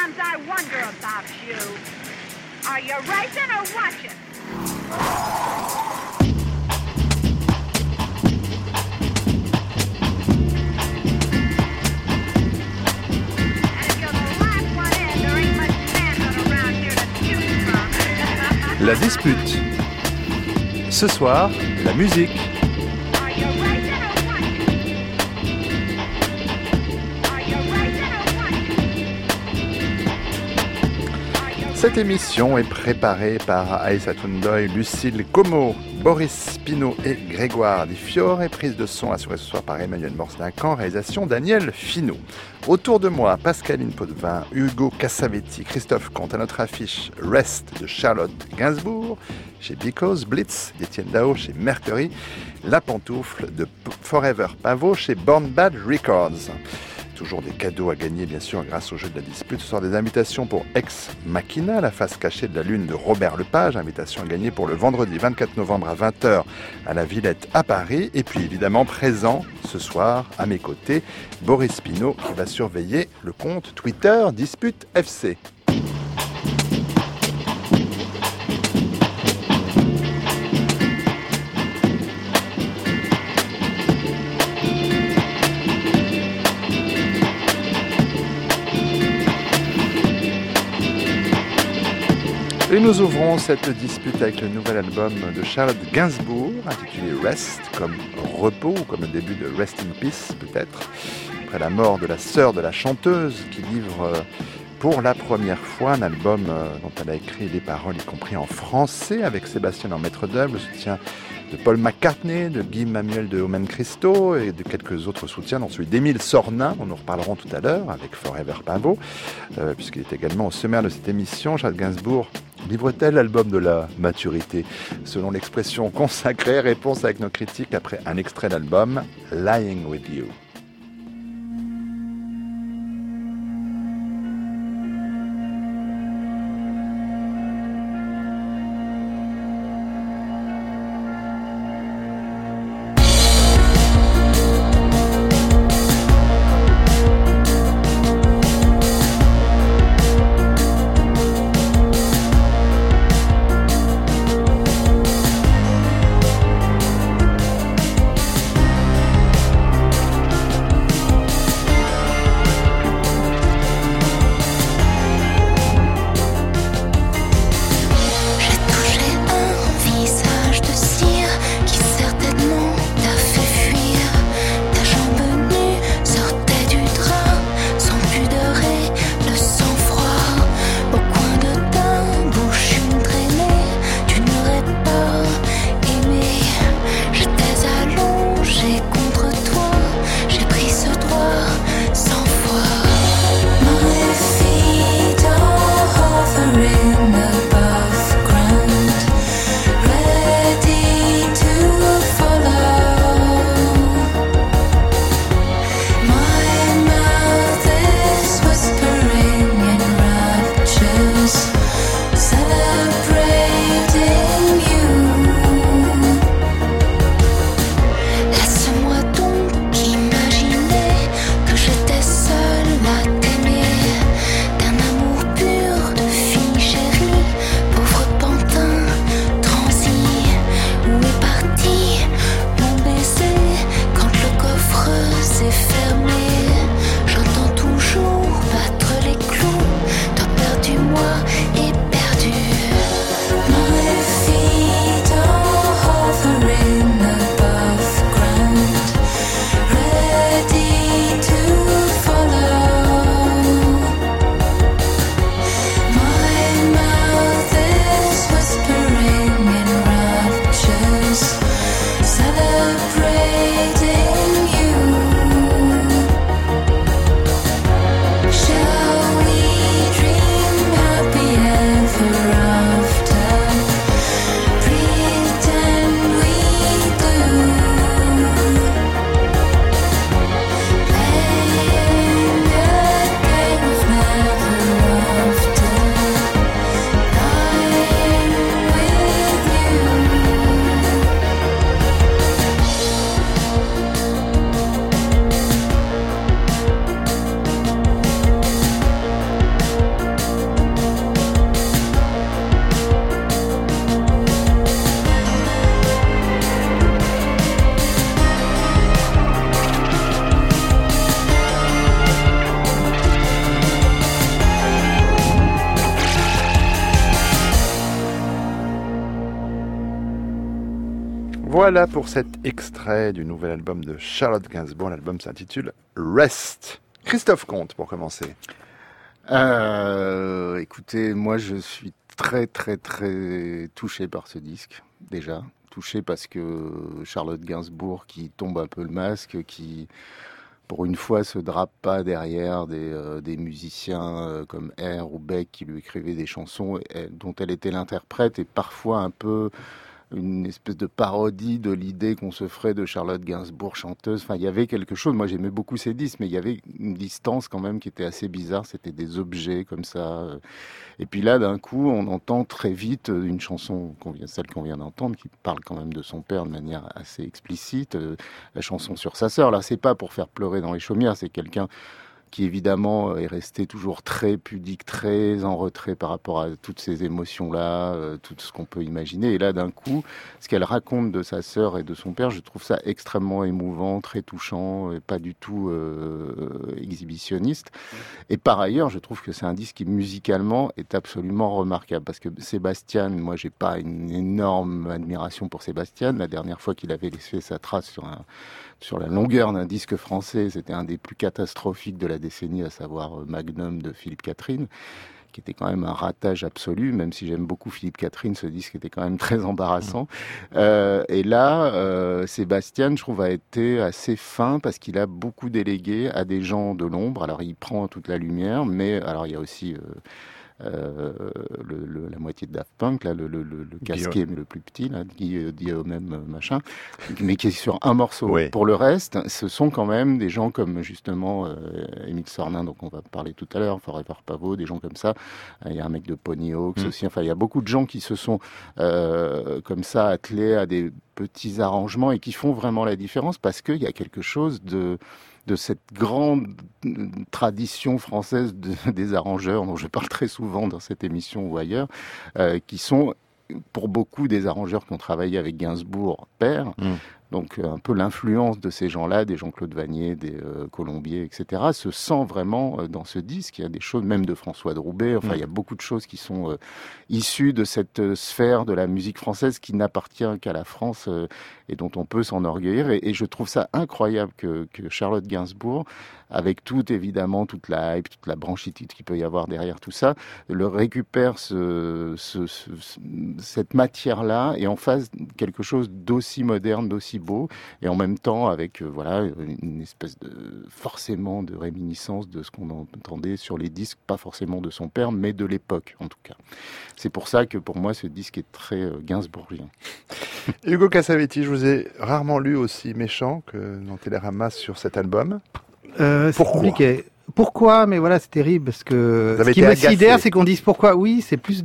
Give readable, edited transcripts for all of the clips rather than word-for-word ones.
Sometimes I wonder about you. Are you racing or watching? La dispute. Ce soir, la musique. Cette émission est préparée par Aïssa Toundoy, Lucille Como, Boris Pinault et Grégoire Di Fiore, et prise de son assurée ce soir par Emmanuel Morse-Duncan, réalisation Daniel Finot. Autour de moi, Pascaline Potvin, Hugo Cassavetti, Christophe Comte. À notre affiche, Rest de Charlotte Gainsbourg, chez Because, Blitz d'Étienne Dao chez Mercury, La Pantoufle de Forever Pavot chez Born Bad Records. Toujours des cadeaux à gagner, bien sûr, grâce au jeu de la dispute. Ce soir, des invitations pour Ex Machina, la face cachée de la lune de Robert Lepage. Invitation à gagner pour le vendredi 24 novembre à 20h à la Villette à Paris. Et puis, évidemment, présent ce soir, à mes côtés, Boris Pinault, qui va surveiller le compte Twitter Dispute FC. Et nous ouvrons cette dispute avec le nouvel album de Charlotte Gainsbourg, intitulé Rest, comme repos, ou comme le début de Rest in Peace, peut-être, après la mort de la sœur de la chanteuse, qui livre pour la première fois un album dont elle a écrit les paroles, y compris en français, avec Sébastien en maître d'œuvre, le soutien de Paul McCartney, de Guy Manuel de Omen Christo et de quelques autres soutiens, dont celui d'Émile Sornin, dont nous reparlerons tout à l'heure, avec Forever Pavot, puisqu'il est également au sommaire de cette émission. Charlotte Gainsbourg livre-t-elle l'album de la maturité? Selon l'expression consacrée, réponse avec nos critiques après un extrait d'album, Lying With You. Voilà pour cet extrait du nouvel album de Charlotte Gainsbourg. L'album s'intitule Rest. Christophe Comte, pour commencer. Écoutez, moi je suis très très très touché par ce disque, déjà. Touché parce que Charlotte Gainsbourg qui tombe un peu le masque, qui pour une fois se drape pas derrière des musiciens comme Air ou Beck qui lui écrivaient des chansons dont elle était l'interprète, et parfois un peu une espèce de parodie de l'idée qu'on se ferait de Charlotte Gainsbourg chanteuse. Enfin, il y avait quelque chose. Moi, j'aimais beaucoup ses disques, mais il y avait une distance quand même qui était assez bizarre. C'était des objets comme ça. Et puis là, d'un coup, on entend très vite une chanson, celle qu'on vient d'entendre, qui parle quand même de son père de manière assez explicite. La chanson sur sa sœur, là, c'est pas pour faire pleurer dans les chaumières. C'est quelqu'un qui évidemment est resté toujours très pudique, très en retrait par rapport à toutes ces émotions-là, tout ce qu'on peut imaginer. Et là, d'un coup, ce qu'elle raconte de sa sœur et de son père, je trouve ça extrêmement émouvant, très touchant, et pas du tout exhibitionniste. Et par ailleurs, je trouve que c'est un disque qui, musicalement, est absolument remarquable. Parce que Sébastien, moi, j'ai pas une énorme admiration pour Sébastien. La dernière fois qu'il avait laissé sa trace sur la longueur d'un disque français, c'était un des plus catastrophiques de la décennie, à savoir Magnum de Philippe Catherine, qui était quand même un ratage absolu. Même si j'aime beaucoup Philippe Catherine, ce disque était quand même très embarrassant. Et là, Sébastien, je trouve, a été assez fin parce qu'il a beaucoup délégué à des gens de l'ombre. Alors, il prend toute la lumière, mais alors il y a aussi la moitié de Daft Punk, là, le casqué, mais le plus petit, là, qui dit au même machin, mais qui est sur un morceau. Oui. Pour le reste, ce sont quand même des gens comme justement Émile Sornin, donc on va parler tout à l'heure, Forever Pavot, des gens comme ça. Il y a un mec de Pony Hawks aussi. Enfin, il y a beaucoup de gens qui se sont comme ça attelés à des petits arrangements et qui font vraiment la différence parce qu'il y a quelque chose de cette grande tradition française des arrangeurs dont je parle très souvent dans cette émission ou ailleurs, qui sont pour beaucoup des arrangeurs qui ont travaillé avec Gainsbourg père. Donc un peu l'influence de ces gens-là, des Jean-Claude Vannier, des Colombier, etc., se sent vraiment dans ce disque. Il y a des choses, même de François de Roubaix, enfin il y a beaucoup de choses qui sont issues de cette sphère de la musique française qui n'appartient qu'à la France et dont on peut s'enorgueillir. Et je trouve ça incroyable que Charlotte Gainsbourg, avec toute la hype, toute la branchitude qu'il peut y avoir derrière tout ça, le récupère cette matière-là et en fasse quelque chose d'aussi moderne, d'aussi beau, et en même temps avec une espèce forcément de réminiscence de ce qu'on entendait sur les disques, pas forcément de son père, mais de l'époque en tout cas. C'est pour ça que pour moi ce disque est très gainsbourgien. Hugo Cassavetti, je vous ai rarement lu aussi méchant que dans Télérama sur cet album. C'est compliqué. Pourquoi? Mais voilà, c'est terrible parce que ce qui me sidère, c'est qu'on dise pourquoi. Oui, c'est plus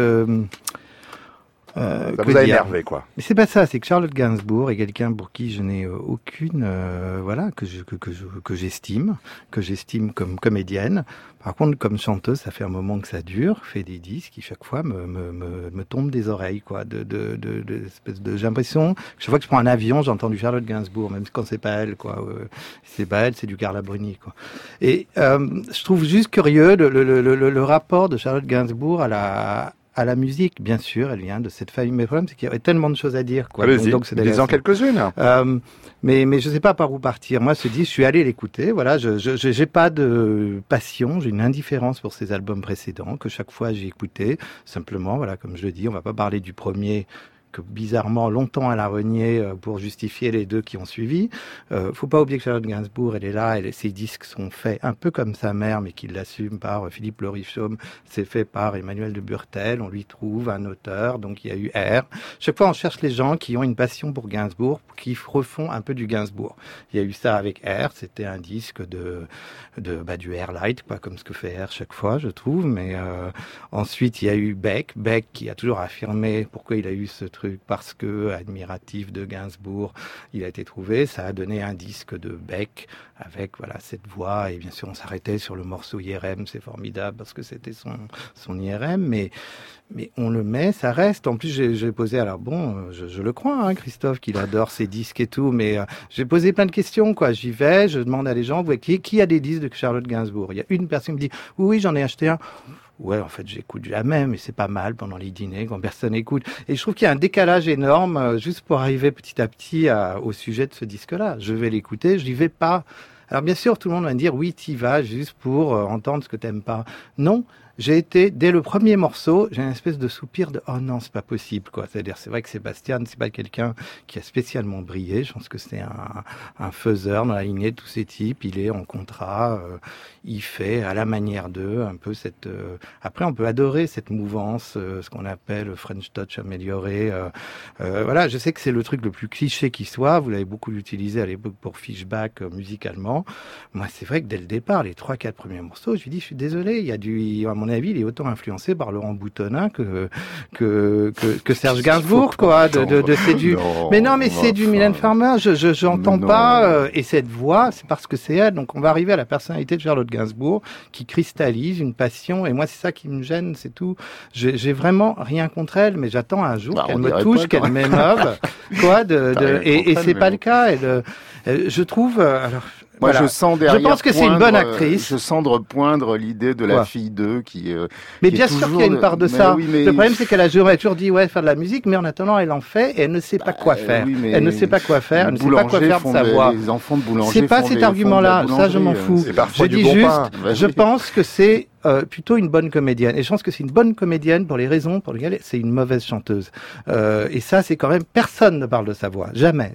ça vous a énervé, quoi. Mais c'est pas ça, c'est que Charlotte Gainsbourg est quelqu'un pour qui je n'ai aucune, que j'estime comme comédienne. Par contre, comme chanteuse, ça fait un moment que ça dure, fait des disques qui chaque fois me tombent des oreilles, quoi, j'ai l'impression que chaque fois que je prends un avion, j'entends du Charlotte Gainsbourg, même quand c'est pas elle, quoi. C'est pas elle, c'est du Carla Bruni, quoi. Et je trouve juste curieux le rapport de Charlotte Gainsbourg à la musique, bien sûr, elle vient de cette famille. Mais le problème, c'est qu'il y avait tellement de choses à dire, quoi. Allez-y, disons quelques-unes. Mais je sais pas par où partir. Moi, je suis allé l'écouter. Voilà, j'ai pas de passion, j'ai une indifférence pour ces albums précédents que chaque fois j'ai écouté. Simplement, voilà, comme je le dis, on va pas parler du premier que bizarrement longtemps elle a renié pour justifier les deux qui ont suivi. Faut pas oublier que Charlotte Gainsbourg, elle est là, ses disques sont faits un peu comme sa mère, mais qu'il l'assume par Philippe Lorichaume, c'est fait par Emmanuel de Burtel, on lui trouve un auteur, donc il y a eu R. Chaque fois on cherche les gens qui ont une passion pour Gainsbourg, qui refont un peu du Gainsbourg. Il y a eu ça avec R, c'était un disque du Airlight, quoi, comme ce que fait R chaque fois, je trouve, mais ensuite il y a eu Beck qui a toujours affirmé pourquoi il a eu ce truc, parce que admiratif de Gainsbourg, il a été trouvé, ça a donné un disque de Beck avec cette voix, et bien sûr on s'arrêtait sur le morceau IRM, c'est formidable parce que c'était son IRM, mais on le met, ça reste. En plus j'ai posé, alors bon, je le crois, hein, Christophe, qu'il adore ses disques et tout, mais j'ai posé plein de questions, quoi. J'y vais, je demande à les gens, qui a des disques de Charlotte Gainsbourg? Il y a une personne qui me dit oui, j'en ai acheté un. ouais, en fait, j'écoute jamais, mais c'est pas mal pendant les dîners quand personne écoute. Et je trouve qu'il y a un décalage énorme juste pour arriver petit à petit au sujet de ce disque-là. Je vais l'écouter, je n'y vais pas. Alors bien sûr, tout le monde va me dire, oui, t'y vas juste pour entendre ce que t'aimes pas. Non. J'ai été, dès le premier morceau, j'ai une espèce de soupir de « oh non, c'est pas possible », quoi. C'est-à-dire, c'est vrai que Sébastien, c'est pas quelqu'un qui a spécialement brillé. Je pense que c'est un faiseur dans la lignée de tous ces types. Il est en contrat, il fait à la manière d'eux un peu cette... Après, on peut adorer cette mouvance, ce qu'on appelle le French touch amélioré. Voilà, je sais que c'est le truc le plus cliché qui soit. Vous l'avez beaucoup utilisé à l'époque pour Fishback musicalement. Moi, c'est vrai que dès le départ, les 3-4 premiers morceaux, je lui dis, je suis désolé, il y a à mon avis, il est autant influencé par Laurent Boutonnat que Serge Gainsbourg, quoi. C'est du. Mais non, mais c'est du Mylène Farmer. J'entends pas. Et cette voix, c'est parce que c'est elle. Donc, on va arriver à la personnalité de Charlotte Gainsbourg qui cristallise une passion. Et moi, c'est ça qui me gêne, c'est tout. J'ai vraiment rien contre elle, mais j'attends un jour qu'elle me touche, qu'elle m'émeuve, quoi. Et c'est pas le cas. Je trouve. Alors. Moi, Voilà. je sens derrière. Je pense que c'est une bonne actrice. Je sens poindre l'idée de la fille d'eux qui. Mais qui bien sûr qu'il y a une part de ça. Oui, mais... Le problème, c'est qu'elle a toujours dit faire de la musique, mais en attendant, elle en fait et elle ne sait pas quoi faire. Oui, elle ne sait pas quoi faire. Elle ne sait pas quoi faire de sa voix. Les enfants de boulanger. C'est pas cet argument-là. Ça, je m'en fous. Je dis juste, je pense que c'est plutôt une bonne comédienne. Et je pense que c'est une bonne comédienne pour les raisons pour lesquelles c'est une mauvaise chanteuse. Et ça, c'est quand même, personne ne parle de sa voix. Jamais.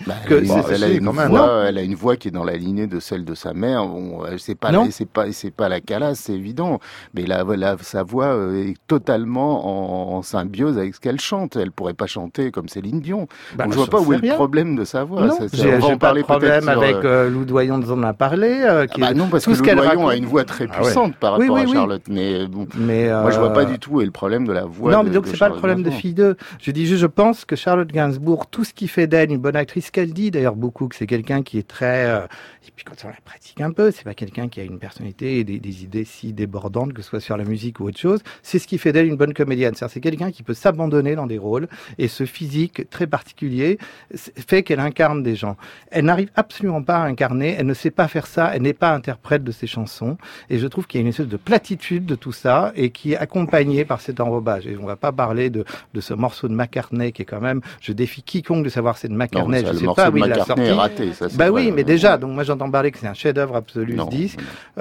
Elle a une voix qui est dans la lignée de celle de sa mère. Bon, c'est pas la calasse, c'est évident. Mais sa voix est totalement en symbiose avec ce qu'elle chante. Elle pourrait pas chanter comme Céline Dion. Donc je vois pas où est le problème de sa voix. Non, j'ai pas de problème avec Lou Doyon, on en a parlé. Non, parce que Lou Doyon a une voix très puissante par rapport à Charlotte, mais moi je vois pas du tout où est le problème de la voix. Non, mais donc c'est pas le problème de fille 2. Je dis juste, je pense que Charlotte Gainsbourg, tout ce qui fait d'elle une bonne actrice, qu'elle dit d'ailleurs beaucoup, que c'est quelqu'un qui est très, et puis quand on la pratique un peu, c'est pas quelqu'un qui a une personnalité et des idées si débordantes, que ce soit sur la musique ou autre chose. C'est ce qui fait d'elle une bonne comédienne. C'est quelqu'un qui peut s'abandonner dans des rôles, et ce physique très particulier fait qu'elle incarne des gens. Elle n'arrive absolument pas à incarner, elle ne sait pas faire ça, elle n'est pas interprète de ses chansons, et je trouve qu'il y a une espèce de platitude de tout ça, et qui est accompagnée par cet enrobage. Et on va pas parler de ce morceau de McCartney qui est quand même, je défie quiconque de savoir c'est de McCartney, je sais pas où il l'a sorti. Raté, ça, oui, mais déjà, donc moi j'entends parler que c'est un chef-d'œuvre absolu ce disque,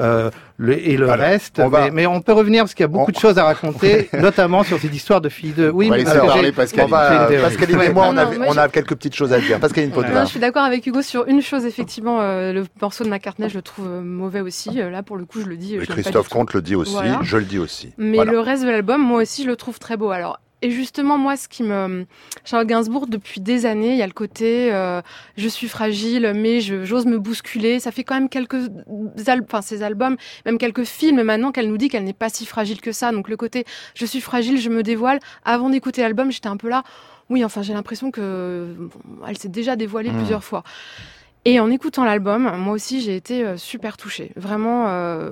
le reste, mais on peut revenir parce qu'il y a beaucoup de choses à raconter, notamment sur cette histoire de filles de... Oui, on va laisser parler Pascaline. Pascaline et moi, on a quelques petites choses à dire. Pascaline Potvin. Je suis d'accord avec Hugo sur une chose, effectivement, le morceau de McCartney, je le trouve mauvais aussi. Là, pour le coup, je le dis. Christophe Comte le dit aussi, voilà. Je le dis aussi. Mais le reste de l'album, moi aussi, je le trouve très beau. Alors, et justement, moi, Charlotte Gainsbourg, depuis des années, il y a le côté je suis fragile, mais j'ose me bousculer. Ça fait quand même ces albums, même quelques films maintenant, qu'elle nous dit qu'elle n'est pas si fragile que ça. Donc le côté je suis fragile, je me dévoile. Avant d'écouter l'album, j'étais un peu là. Oui, enfin, j'ai l'impression elle s'est déjà dévoilée plusieurs fois. Et en écoutant l'album, moi aussi, j'ai été super touchée. Vraiment.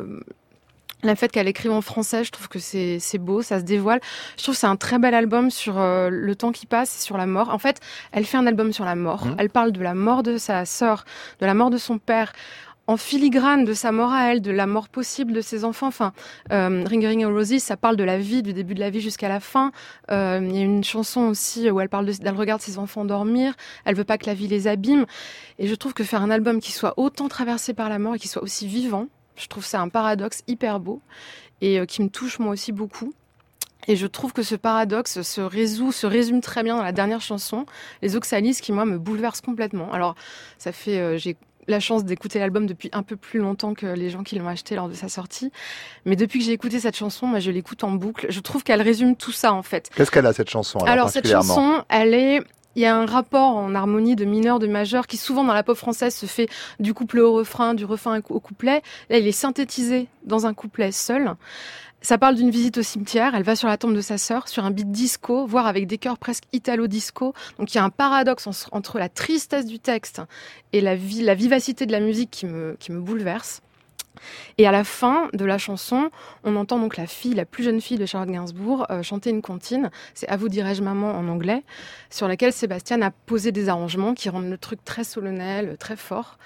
Le fait qu'elle écrive en français, je trouve que c'est beau, ça se dévoile. Je trouve que c'est un très bel album sur le temps qui passe et sur la mort. En fait, elle fait un album sur la mort. Elle parle de la mort de sa sœur, de la mort de son père, en filigrane de sa mort à elle, de la mort possible de ses enfants. Enfin, Ring a Ring a Rosie, ça parle de la vie, du début de la vie jusqu'à la fin. Il y a une chanson aussi où elle regarde ses enfants dormir. Elle veut pas que la vie les abîme. Et je trouve que faire un album qui soit autant traversé par la mort et qui soit aussi vivant, je trouve ça un paradoxe hyper beau et qui me touche moi aussi beaucoup. Et je trouve que ce paradoxe se résume très bien dans la dernière chanson, Les Oxalis, qui moi me bouleverse complètement. Alors ça fait, j'ai la chance d'écouter l'album depuis un peu plus longtemps que les gens qui l'ont acheté lors de sa sortie. Mais depuis que j'ai écouté cette chanson, moi je l'écoute en boucle. Je trouve qu'elle résume tout ça en fait. Qu'est-ce qu'elle a cette chanson alors cette chanson, il y a un rapport en harmonie de mineur, de majeur, qui souvent dans la pop française se fait du couplet au refrain, du refrain au couplet. Là, il est synthétisé dans un couplet seul. Ça parle d'une visite au cimetière. Elle va sur la tombe de sa sœur, sur un beat disco, voire avec des chœurs presque italo-disco. Donc il y a un paradoxe entre la tristesse du texte et la vivacité de la musique qui me bouleverse. Et à la fin de la chanson, on entend donc la plus jeune fille de Charlotte Gainsbourg chanter une comptine, c'est « À vous dirais-je maman » en anglais, sur laquelle Sébastien a posé des arrangements qui rendent le truc très solennel, très fort.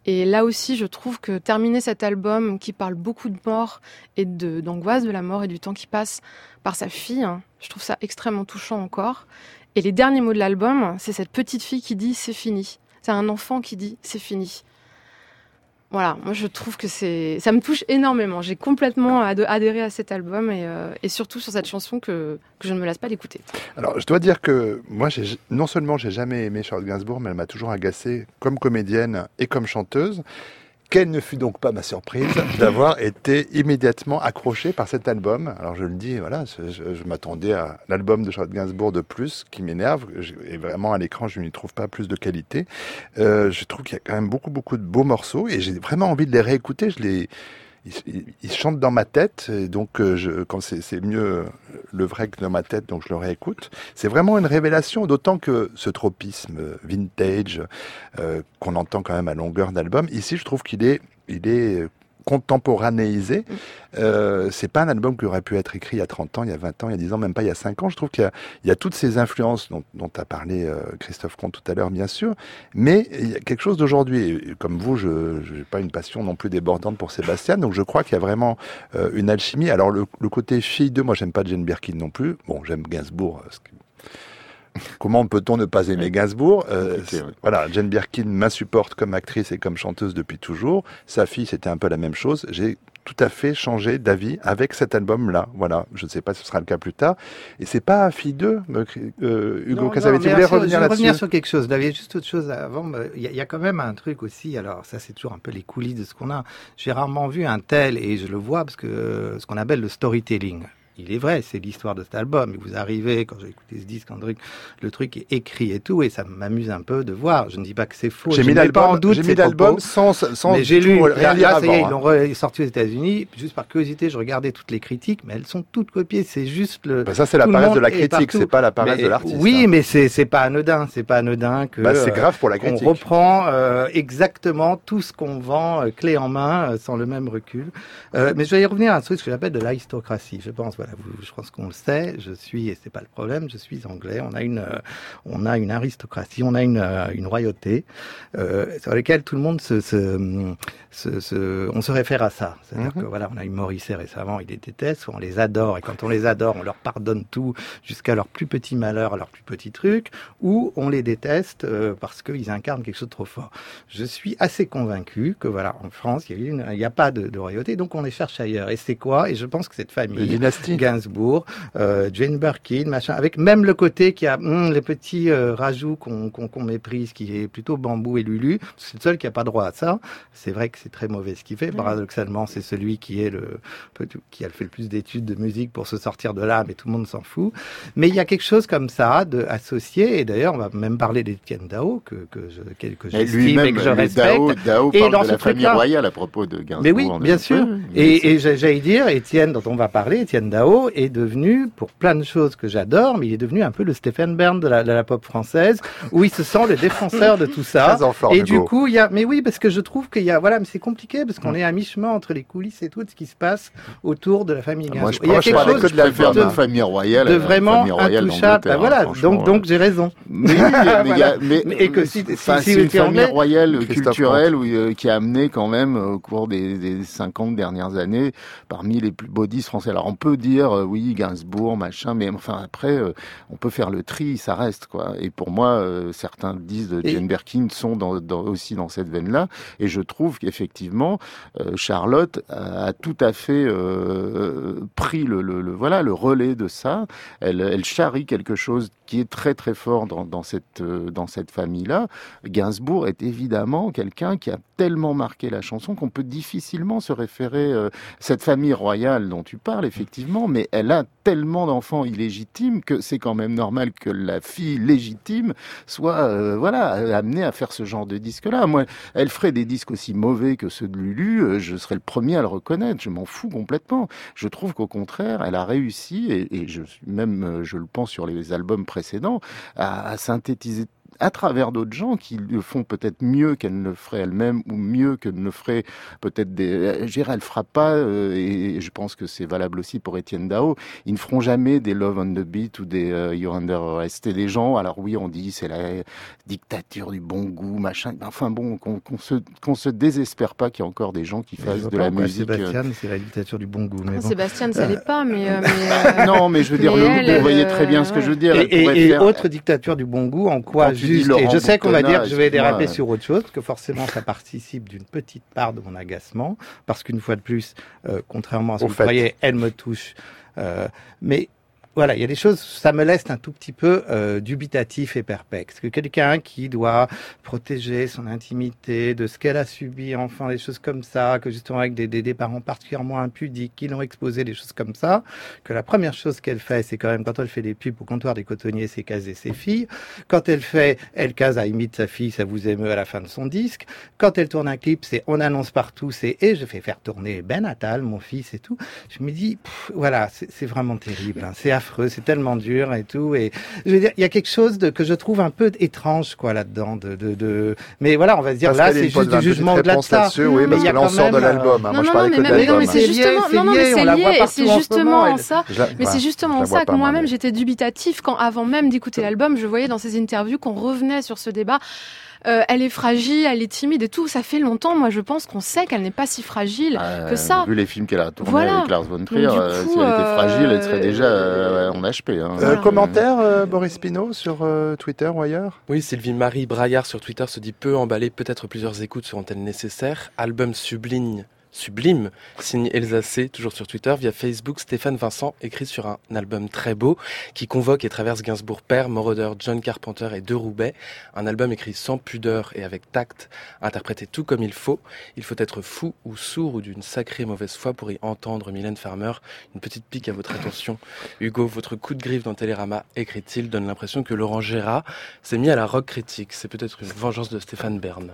Et là aussi, je trouve que terminer cet album qui parle beaucoup de mort et d'angoisse de la mort et du temps qui passe par sa fille, je trouve ça extrêmement touchant encore. Et les derniers mots de l'album, c'est cette petite fille qui dit « c'est fini ». C'est un enfant qui dit « c'est fini ». Voilà, moi je trouve que ça me touche énormément. J'ai complètement adhéré à cet album et surtout sur cette chanson que je ne me lasse pas d'écouter. Alors je dois dire que moi, non seulement j'ai jamais aimé Charlotte Gainsbourg, mais elle m'a toujours agacée comme comédienne et comme chanteuse. Quelle ne fut donc pas ma surprise d'avoir été immédiatement accroché par cet album. Alors je le dis, voilà, je m'attendais à l'album de Charlotte Gainsbourg de plus, qui m'énerve, et vraiment à l'écran je n'y trouve pas plus de qualité. Je trouve qu'il y a quand même beaucoup de beaux morceaux, et j'ai vraiment envie de les réécouter. Ils chantent dans ma tête, et donc quand c'est mieux le vrai que dans ma tête, donc je le réécoute. C'est vraiment une révélation, d'autant que ce tropisme vintage qu'on entend quand même à longueur d'album, ici je trouve qu'il est contemporanéisé. C'est pas un album qui aurait pu être écrit il y a 30 ans, il y a 20 ans, il y a 10 ans, même pas il y a 5 ans. Je trouve qu'il y a toutes ces influences dont a parlé Christophe Comte tout à l'heure, bien sûr, mais il y a quelque chose d'aujourd'hui. Et comme vous, je n'ai pas une passion non plus débordante pour Sébastien, donc je crois qu'il y a vraiment une alchimie. Alors le côté fille de, moi j'aime pas Jane Birkin non plus. Bon, j'aime Gainsbourg. Comment peut-on ne pas aimer Gainsbourg ? Voilà, Jane Birkin m'insupporte comme actrice et comme chanteuse depuis toujours. Sa fille, c'était un peu la même chose. J'ai tout à fait changé d'avis avec cet album-là. Voilà, je ne sais pas si ce sera le cas plus tard. Et c'est pas Fille 2, Hugo Cassavetti. Vous voulez revenir là-dessus ? Je veux revenir sur quelque chose. Il y avait juste autre chose avant. Il y a quand même un truc aussi. Alors ça, c'est toujours un peu les coulisses de ce qu'on a. J'ai rarement vu un tel, et je le vois parce que ce qu'on appelle le storytelling. Il est vrai, c'est l'histoire de cet album. Et vous arrivez, quand j'ai écouté ce disque, le truc est écrit et tout, et ça m'amuse un peu de voir. Je ne dis pas que c'est faux. J'ai mis l'album sans mais j'ai lu, rien lire ça y est, avant. Ils l'ont sorti aux États-Unis. Juste par curiosité, je regardais toutes les critiques, mais elles sont toutes copiées. C'est juste ça, c'est la paresse de la critique, c'est pas la paresse de l'artiste. Oui, mais c'est pas anodin. C'est pas anodin que. C'est grave pour la critique. On reprend exactement tout ce qu'on vend clé en main, sans le même recul. Mais je vais y revenir à un truc que j'appelle de l'aristocratie. Je pense, voilà. Je pense qu'on le sait, et c'est pas le problème, je suis anglais, on a une aristocratie, on a une royauté, sur laquelle tout le monde on se réfère à ça. C'est-à-dire que voilà, on a eu Morrissey récemment, il les déteste, on les adore, et quand on les adore, on leur pardonne tout, jusqu'à leur plus petit malheur, à leur plus petit truc, ou on les déteste parce qu'ils incarnent quelque chose de trop fort. Je suis assez convaincu que voilà, en France, il n'y a pas de royauté, donc on les cherche ailleurs. Et c'est quoi ? Et je pense que cette famille, Gainsbourg, Jane Birkin, machin, avec même le côté qui a les petits rajouts qu'on méprise, qui est plutôt Bambou et Lulu. C'est le seul qui a pas droit à ça. C'est vrai que c'est très mauvais ce qu'il fait. Paradoxalement, c'est celui qui a fait le plus d'études de musique pour se sortir de là, mais tout le monde s'en fout. Mais il y a quelque chose comme ça associé. Et d'ailleurs, on va même parler d'Étienne Dao que j'estime et que je respecte. Dao parle de la famille royale à propos de Gainsbourg. Mais oui, bien sûr. Et j'allais dire, Étienne, dont on va parler, Étienne Dao est devenu, pour plein de choses que j'adore, mais il est devenu un peu le Stéphane Bern de la pop française, où il se sent le défenseur de tout ça. Et du coup, mais oui, parce que je trouve qu'il y a, voilà, mais c'est compliqué, parce qu'on est à mi-chemin entre les coulisses et tout, ce qui se passe autour de la famille Gainsbourg. Moi, je pense que de la famille royale, de vraiment intouchable. Voilà, donc j'ai raison. Et que c'est une famille royale culturelle qui a amené quand même, au cours des 50 dernières années, parmi les plus beaux disques français. Alors, on peut dire, oui, Gainsbourg, machin, mais enfin, après, on peut faire le tri, ça reste, quoi. Et pour moi, certains disques de Jane Birkin sont aussi dans cette veine-là. Et je trouve qu'effectivement, Charlotte a tout à fait pris le relais de ça. Elle charrie quelque chose qui est très très fort dans cette famille-là. Gainsbourg est évidemment quelqu'un qui a tellement marqué la chanson qu'on peut difficilement se référer cette famille royale dont tu parles, effectivement, mais elle a tellement d'enfants illégitimes que c'est quand même normal que la fille légitime soit amenée à faire ce genre de disque-là. Moi, elle ferait des disques aussi mauvais que ceux de Lulu, je serais le premier à le reconnaître, je m'en fous complètement. Je trouve qu'au contraire, elle a réussi, et je le pense sur les albums précédents, à synthétiser à travers d'autres gens qui le font peut-être mieux qu'elle ne le ferait elle-même ou mieux que ne le ferait peut-être elle fera pas, et je pense que c'est valable aussi pour Etienne Dao, ils ne feront jamais des Love on the Beat ou des You're Under Arrest. Et les gens, alors oui, on dit c'est la dictature du bon goût, machin, enfin bon, qu'on se désespère pas qu'il y a encore des gens qui fassent de la musique. Sébastien, c'est la dictature du bon goût. Mais bon. Sébastien, ça l'est pas, mais non, mais je veux dire, vous voyez très bien ce que je veux dire. Et autre dictature du bon goût, en quoi juste, et je sais qu'on va dire que je vais déraper sur autre chose, que forcément ça participe d'une petite part de mon agacement, parce qu'une fois de plus, contrairement à ce que vous croyez, elle me touche. Mais voilà, il y a des choses, ça me laisse un tout petit peu dubitatif et perplexe. Que quelqu'un qui doit protéger son intimité de ce qu'elle a subi, enfin, des choses comme ça, que justement avec des parents particulièrement impudiques qui l'ont exposé, des choses comme ça, que la première chose qu'elle fait, c'est quand même quand elle fait des pubs au comptoir des cotonniers, c'est caser ses filles. Quand elle case à imite sa fille, ça vous émeut à la fin de son disque. Quand elle tourne un clip, c'est on annonce partout, et je fais faire tourner Ben Attal, mon fils et tout. Je me dis, voilà, c'est vraiment terrible, hein, c'est affreux, c'est tellement dur et tout. Et je veux dire, il y a quelque chose que je trouve un peu étrange, quoi, là-dedans. Mais voilà, on va se dire, là, c'est juste du jugement de ça. Oui, parce que là, on sort de l'album. Moi, je parlais que de l'album. Mais c'est lié, et c'est justement ça. Mais c'est justement ça que moi-même, j'étais dubitatif quand, avant même d'écouter l'album, je voyais dans ces interviews qu'on revenait sur ce débat. Elle est fragile, elle est timide et tout. Ça fait longtemps, moi, je pense qu'on sait qu'elle n'est pas si fragile que ça. Vu les films qu'elle a tournés avec Lars von Trier, si elle était fragile, elle serait déjà en HP. Commentaire, Boris Pinault, sur Twitter ou ailleurs ? Oui, Sylvie-Marie Braillard sur Twitter se dit peu emballée, peut-être plusieurs écoutes seront-elles nécessaires. Album sublime, signe Elsa C, toujours sur Twitter. Via Facebook, Stéphane Vincent écrit sur un album très beau qui convoque et traverse Gainsbourg père, Moroder, John Carpenter et De Roubaix. Un album écrit sans pudeur et avec tact, interprété tout comme il faut. Il faut être fou ou sourd ou d'une sacrée mauvaise foi pour y entendre Mylène Farmer. Une petite pique à votre attention. Hugo, votre coup de griffe dans Télérama, écrit-il, donne l'impression que Laurent Gérard s'est mis à la rock critique. C'est peut-être une vengeance de Stéphane Bern.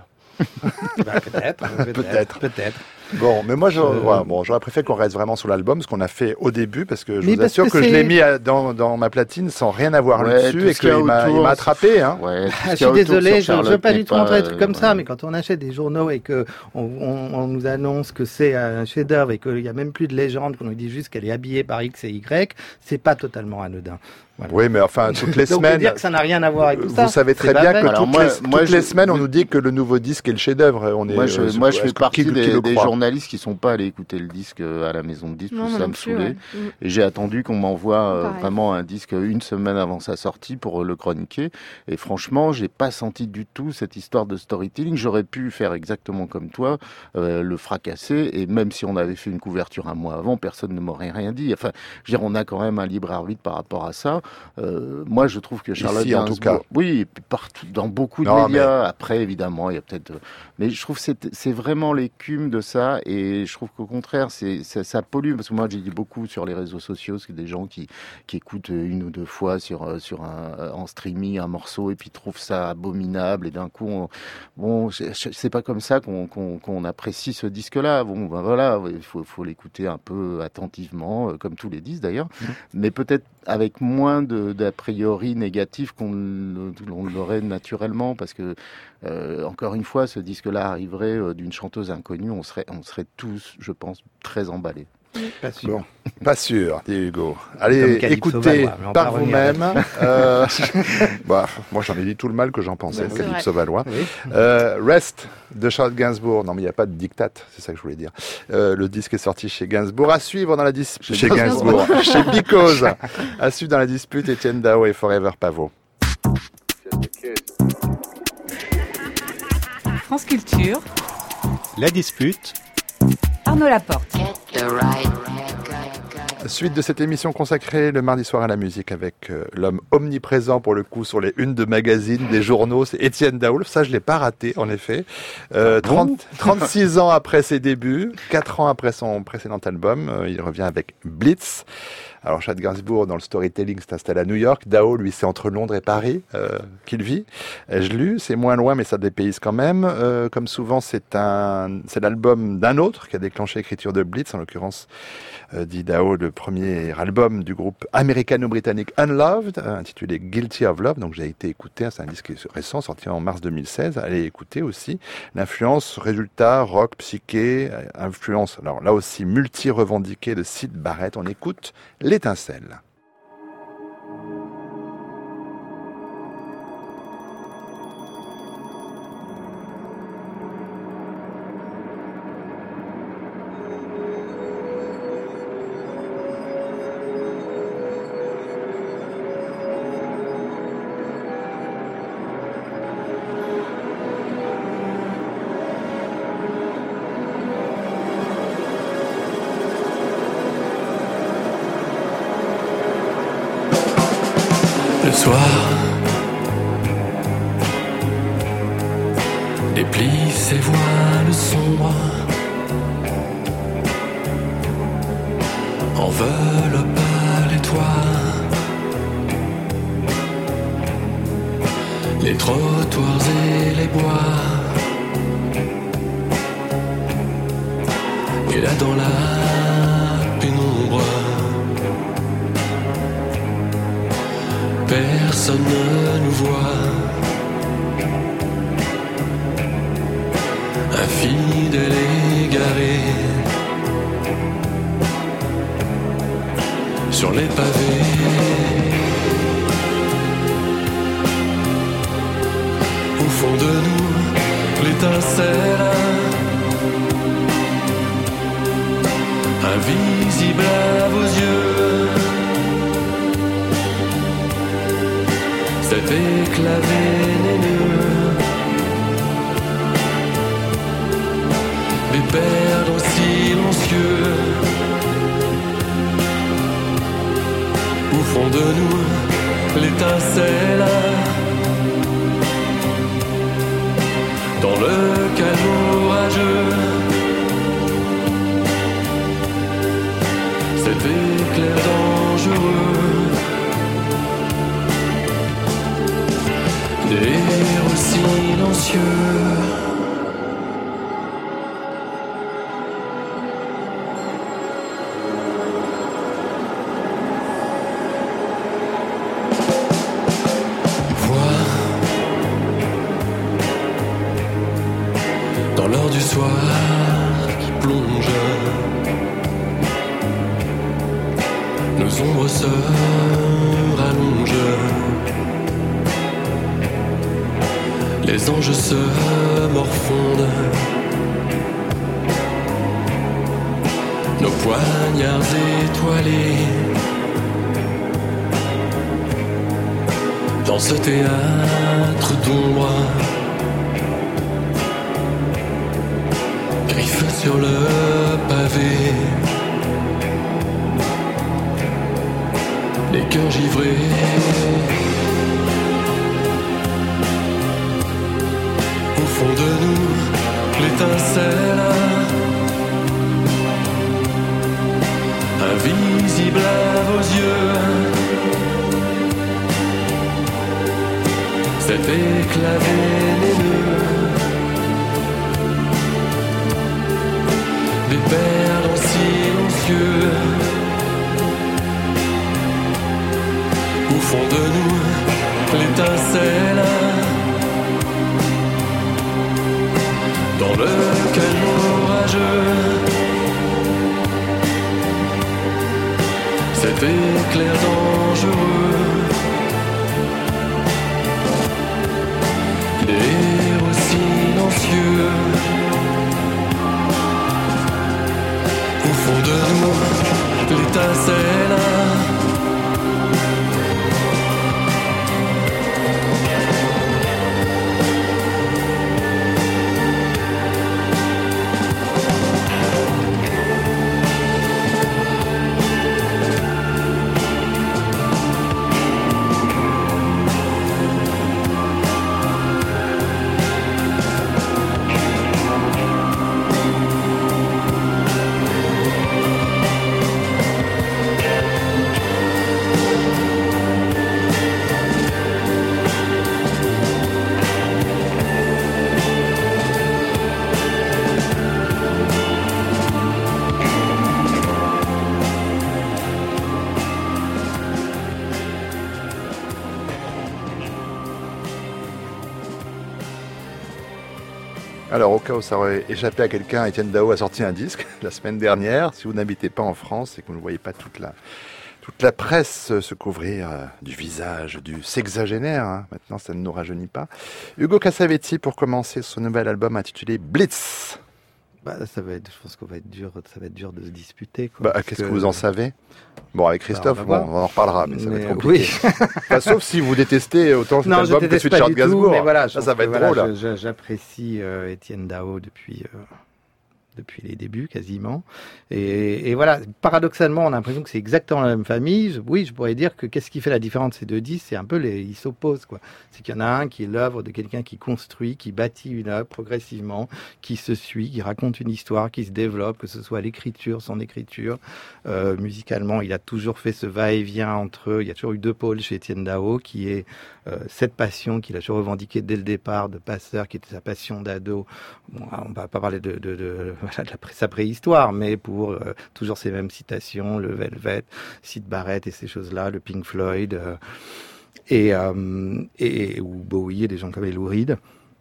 Peut-être. Bon, mais moi, j'aurais préféré qu'on reste vraiment sur l'album, ce qu'on a fait au début, parce que je vous assure que je l'ai mis dans ma platine sans rien avoir dessus et qu'il m'a attrapé. Hein. Je suis désolé, je ne veux pas du tout rentrer des trucs comme ça, mais quand on achète des journaux et que on nous annonce que c'est un chef-d'œuvre et qu'il n'y a même plus de légende, qu'on nous dit juste qu'elle est habillée par X et Y, c'est pas totalement anodin. Voilà. Oui, mais enfin, toutes les semaines. dire que ça n'a rien à voir avec tout ça. Vous savez très bien que toutes les semaines, on nous dit que le nouveau disque est le chef-d'œuvre. Moi, je fais partie des journalistes qui sont pas allés écouter le disque à la maison de disques, ça me saoulait. Et j'ai attendu qu'on m'envoie vraiment un disque une semaine avant sa sortie pour le chroniquer. Et franchement, j'ai pas senti du tout cette histoire de storytelling. J'aurais pu faire exactement comme toi, le fracasser. Et même si on avait fait une couverture un mois avant, personne ne m'aurait rien dit. Enfin, je veux dire, on a quand même un libre arbitre par rapport à ça. Moi, je trouve que Charlotte Gainsbourg, en tout cas. Oui, et puis partout, dans beaucoup de médias. Mais... Après, évidemment, il y a peut-être. Mais je trouve que c'est vraiment l'écume de ça, et je trouve qu'au contraire, ça pollue. Parce que moi, j'ai dit beaucoup sur les réseaux sociaux, c'est des gens qui écoutent une ou deux fois en streaming un morceau et puis trouvent ça abominable, et d'un coup, c'est pas comme ça qu'on apprécie ce disque-là. Bon, ben voilà, il faut l'écouter un peu attentivement, comme tous les disques d'ailleurs, mais peut-être avec moins d'a priori négatif qu'on l'aurait naturellement, parce que encore une fois, ce disque-là arriverait d'une chanteuse inconnue, on serait tous, je pense, très emballés. Pas sûr. Bon, pas sûr, dit Hugo. Allez, écoutez par vous-même. Moi, j'en ai dit tout le mal que j'en pensais, de Calypso Valois. Oui. Rest de Charlotte Gainsbourg. Non, mais il n'y a pas de diktat, c'est ça que je voulais dire. Le disque est sorti chez Gainsbourg. À suivre dans la dispute. Chez Gainsbourg. Chez Because. À suivre dans la dispute, Etienne Dao et Forever Pavot. France Culture. La dispute. Arnaud Laporte. Suite de cette émission consacrée le mardi soir à la musique avec l'homme omniprésent pour le coup sur les unes de magazines, des journaux, c'est Etienne Dao. Ça, je l'ai pas raté en effet. 36 ans après ses débuts, 4 ans après son précédent album, il revient avec Blitz. Alors Chad Gainsbourg, dans le storytelling, s'est installé à New York. Dao, lui, c'est entre Londres et Paris qu'il vit. Ai-je lu, c'est moins loin, mais ça dépayse quand même. Comme souvent, c'est l'album d'un autre qui a déclenché l'écriture de Blitz, en l'occurrence, dit Dao, le premier album du groupe américano-britannique Unloved, intitulé Guilty of Love. Donc j'ai été écouter, c'est un disque récent, sorti en mars 2016. Allez écouter aussi. L'influence, résultat, rock, psyché, influence, alors là aussi multi-revendiquée de Syd Barrett. On écoute L'étincelle. Le soir déplie ses voiles sombres, enveloppe les toits, les trottoirs et les bois. Et là dans la pénombre, personne ne nous voit. Infidèle égaré sur les pavés. Au fond de nous, l'étincelle invisible à vos yeux. Cet éclat vénéneux, des perdants silencieux. Au fond de nous, l'étincelle, dans le calme orageux. Cet éclair dangereux, des héros silencieux. Dans l'heure du soir qui plonge, nos ombres se rallongent, les anges se morfondent, nos poignards étoilés. Dans ce théâtre d'ombre, griffes sur le pavé, les cœurs givrés. Au fond de nous, l'étincelle, invisible à vos yeux. Cet éclat vénéneux, des perdants silencieux. Au fond de nous, l'étincelle, dans le calme orageux. Cet éclair dangereux, des héros silencieux. Au fond de nous, l'étincelle, Alors, au cas où ça aurait échappé à quelqu'un, Étienne Dao a sorti un disque la semaine dernière. Si vous n'habitez pas en France et que vous ne voyez pas toute la presse se couvrir du visage du sexagénaire, hein. Maintenant ça ne nous rajeunit pas. Ugo Cassavetti pour commencer son nouvel album intitulé Blitz. Je pense qu'on va être dur, ça va être dur de se disputer. Quoi, qu'est-ce que vous en savez? Bon, avec Christophe, on en reparlera, mais ça va être compliqué. Oui. Sauf si vous détestez autant cet album que celui de Charles Gainsbourg. Mais voilà, ça va être drôle. J'apprécie Étienne Dao depuis les débuts quasiment. Et voilà, paradoxalement, on a l'impression que c'est exactement la même famille. Oui, je pourrais dire que qu'est-ce qui fait la différence de ces deux disques, c'est un peu ils s'opposent, quoi. C'est qu'il y en a un qui est l'œuvre de quelqu'un qui construit, qui bâtit une œuvre progressivement, qui se suit, qui raconte une histoire, qui se développe, que ce soit l'écriture, son écriture. Musicalement, il a toujours fait ce va-et-vient entre eux. Il y a toujours eu deux pôles chez Étienne Dao, qui est cette passion qu'il a toujours revendiquée dès le départ de passeur, qui était sa passion d'ado. Bon, on va pas parler de sa préhistoire, mais pour toujours ces mêmes citations, le Velvet, Syd Barrett et ces choses-là, le Pink Floyd, ou Bowie et des gens comme Lou Reed.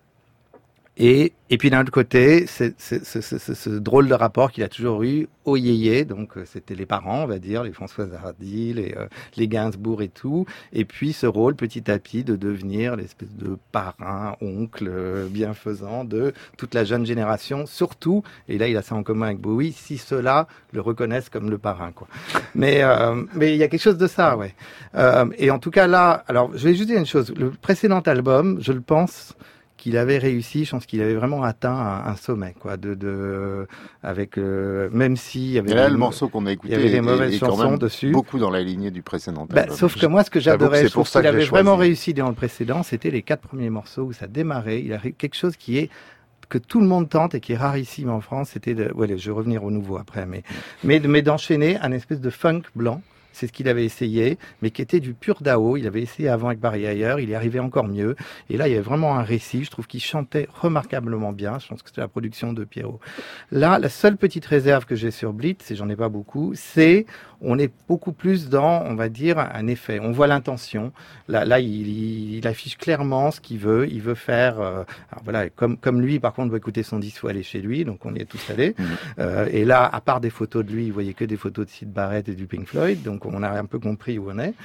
Et puis d'un autre côté, c'est ce drôle de rapport qu'il a toujours eu au yéyé, donc c'était les parents, on va dire, les François Hardy, les Gainsbourg et tout, et puis ce rôle petit à petit de devenir l'espèce de parrain, oncle, bienfaisant de toute la jeune génération, surtout, et là il a ça en commun avec Bowie, si ceux-là le reconnaissent comme le parrain, quoi. Mais il y a quelque chose de ça, ouais. Et en tout cas là, alors je vais juste dire une chose, le précédent album, je le pense, qu'il avait réussi, je pense qu'il avait vraiment atteint un sommet, quoi, avec même s'il y avait et là, le morceau qu'on a écouté, il y avait des mauvaises chansons dessus, beaucoup dans la lignée du précédent album. Sauf que moi, ce que j'adorais, je trouve qu'il avait vraiment réussi dans le précédent, c'était les 4 premiers morceaux où ça démarrait. Il a quelque chose que tout le monde tente et qui est rarissime en France, c'était je vais revenir au nouveau après, mais d'enchaîner un espèce de funk blanc. C'est ce qu'il avait essayé, mais qui était du pur Dao. Il avait essayé avant avec Barry Ayer, il y arrivait encore mieux. Et là, il y avait vraiment un récit. Je trouve qu'il chantait remarquablement bien. Je pense que c'était la production de Pierrot. Là, la seule petite réserve que j'ai sur Blitz, et j'en ai pas beaucoup, c'est on est beaucoup plus dans, on va dire, un effet. On voit l'intention. Là, il affiche clairement ce qu'il veut. Il veut faire, alors voilà, comme lui, par contre, vous écouter son disque, faut aller chez lui. Donc, on y est tous allés. Et là, à part des photos de lui, vous voyez que des photos de Syd Barrett et du Pink Floyd. Donc, on a un peu compris où on est.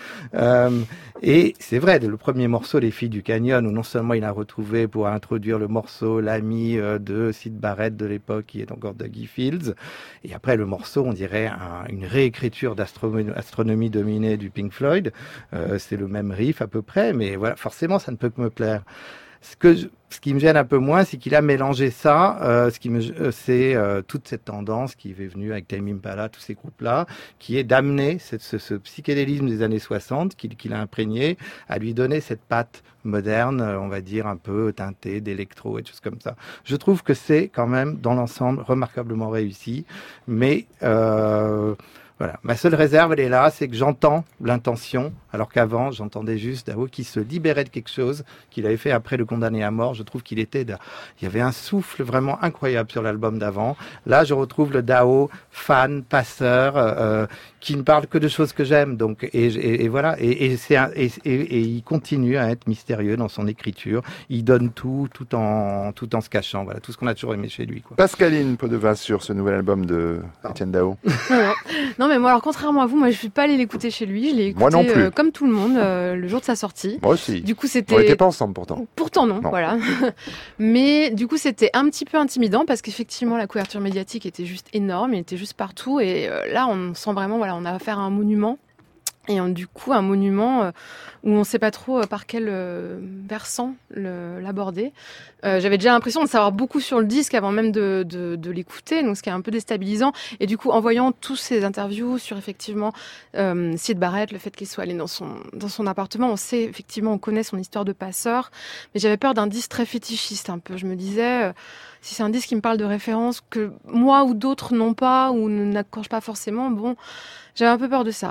Et c'est vrai, le premier morceau, Les Filles du Canyon, où non seulement il a retrouvé pour introduire le morceau l'ami de Syd Barrett de l'époque, qui est encore Dougie Fields. Et après, le morceau, on dirait une réécriture d'Astronomie dominée du Pink Floyd. C'est le même riff à peu près, mais voilà, forcément, ça ne peut que me plaire. Ce qui me gêne un peu moins, c'est qu'il a mélangé ça. C'est toute cette tendance qui est venue avec Tame Impala, tous ces groupes-là, qui est d'amener ce psychédélisme des années 60 qu'il a imprégné, à lui donner cette patte moderne, on va dire un peu teintée d'électro et des choses comme ça. Je trouve que c'est quand même, dans l'ensemble, remarquablement réussi, mais voilà. Ma seule réserve, elle est là, c'est que j'entends l'intention, alors qu'avant, j'entendais juste Dao qui se libérait de quelque chose qu'il avait fait après Le Condamné à mort. Je trouve il y avait un souffle vraiment incroyable sur l'album d'avant. Là, je retrouve le Dao fan, passeur, qui ne parle que de choses que j'aime. Donc, et voilà. Et il continue à être mystérieux dans son écriture. Il donne tout en se cachant. Voilà, tout ce qu'on a toujours aimé chez lui, quoi. Pascaline Pot-de-Vin sur ce nouvel album de Étienne Dao. Non, mais moi, alors, contrairement à vous, moi, je suis pas allée l'écouter chez lui. Je l'ai écouté, comme tout le monde, le jour de sa sortie. Moi aussi. Du coup, c'était. On n'était pas ensemble, pourtant. Pourtant, non. Voilà. Mais, du coup, c'était un petit peu intimidant parce qu'effectivement, la couverture médiatique était juste énorme. Il était juste partout. Et là, on sent vraiment, voilà, on a affaire à un monument. Et du coup, un monument où on ne sait pas trop par quel versant l'aborder. J'avais déjà l'impression de savoir beaucoup sur le disque avant même de l'écouter, donc ce qui est un peu déstabilisant. Et du coup, en voyant tous ces interviews sur effectivement Syd Barrett, le fait qu'il soit allé dans son appartement, on sait effectivement, on connaît son histoire de passeur, mais j'avais peur d'un disque très fétichiste un peu. Je me disais, si c'est un disque qui me parle de références que moi ou d'autres n'ont pas ou n'accrochent pas forcément, bon, j'avais un peu peur de ça.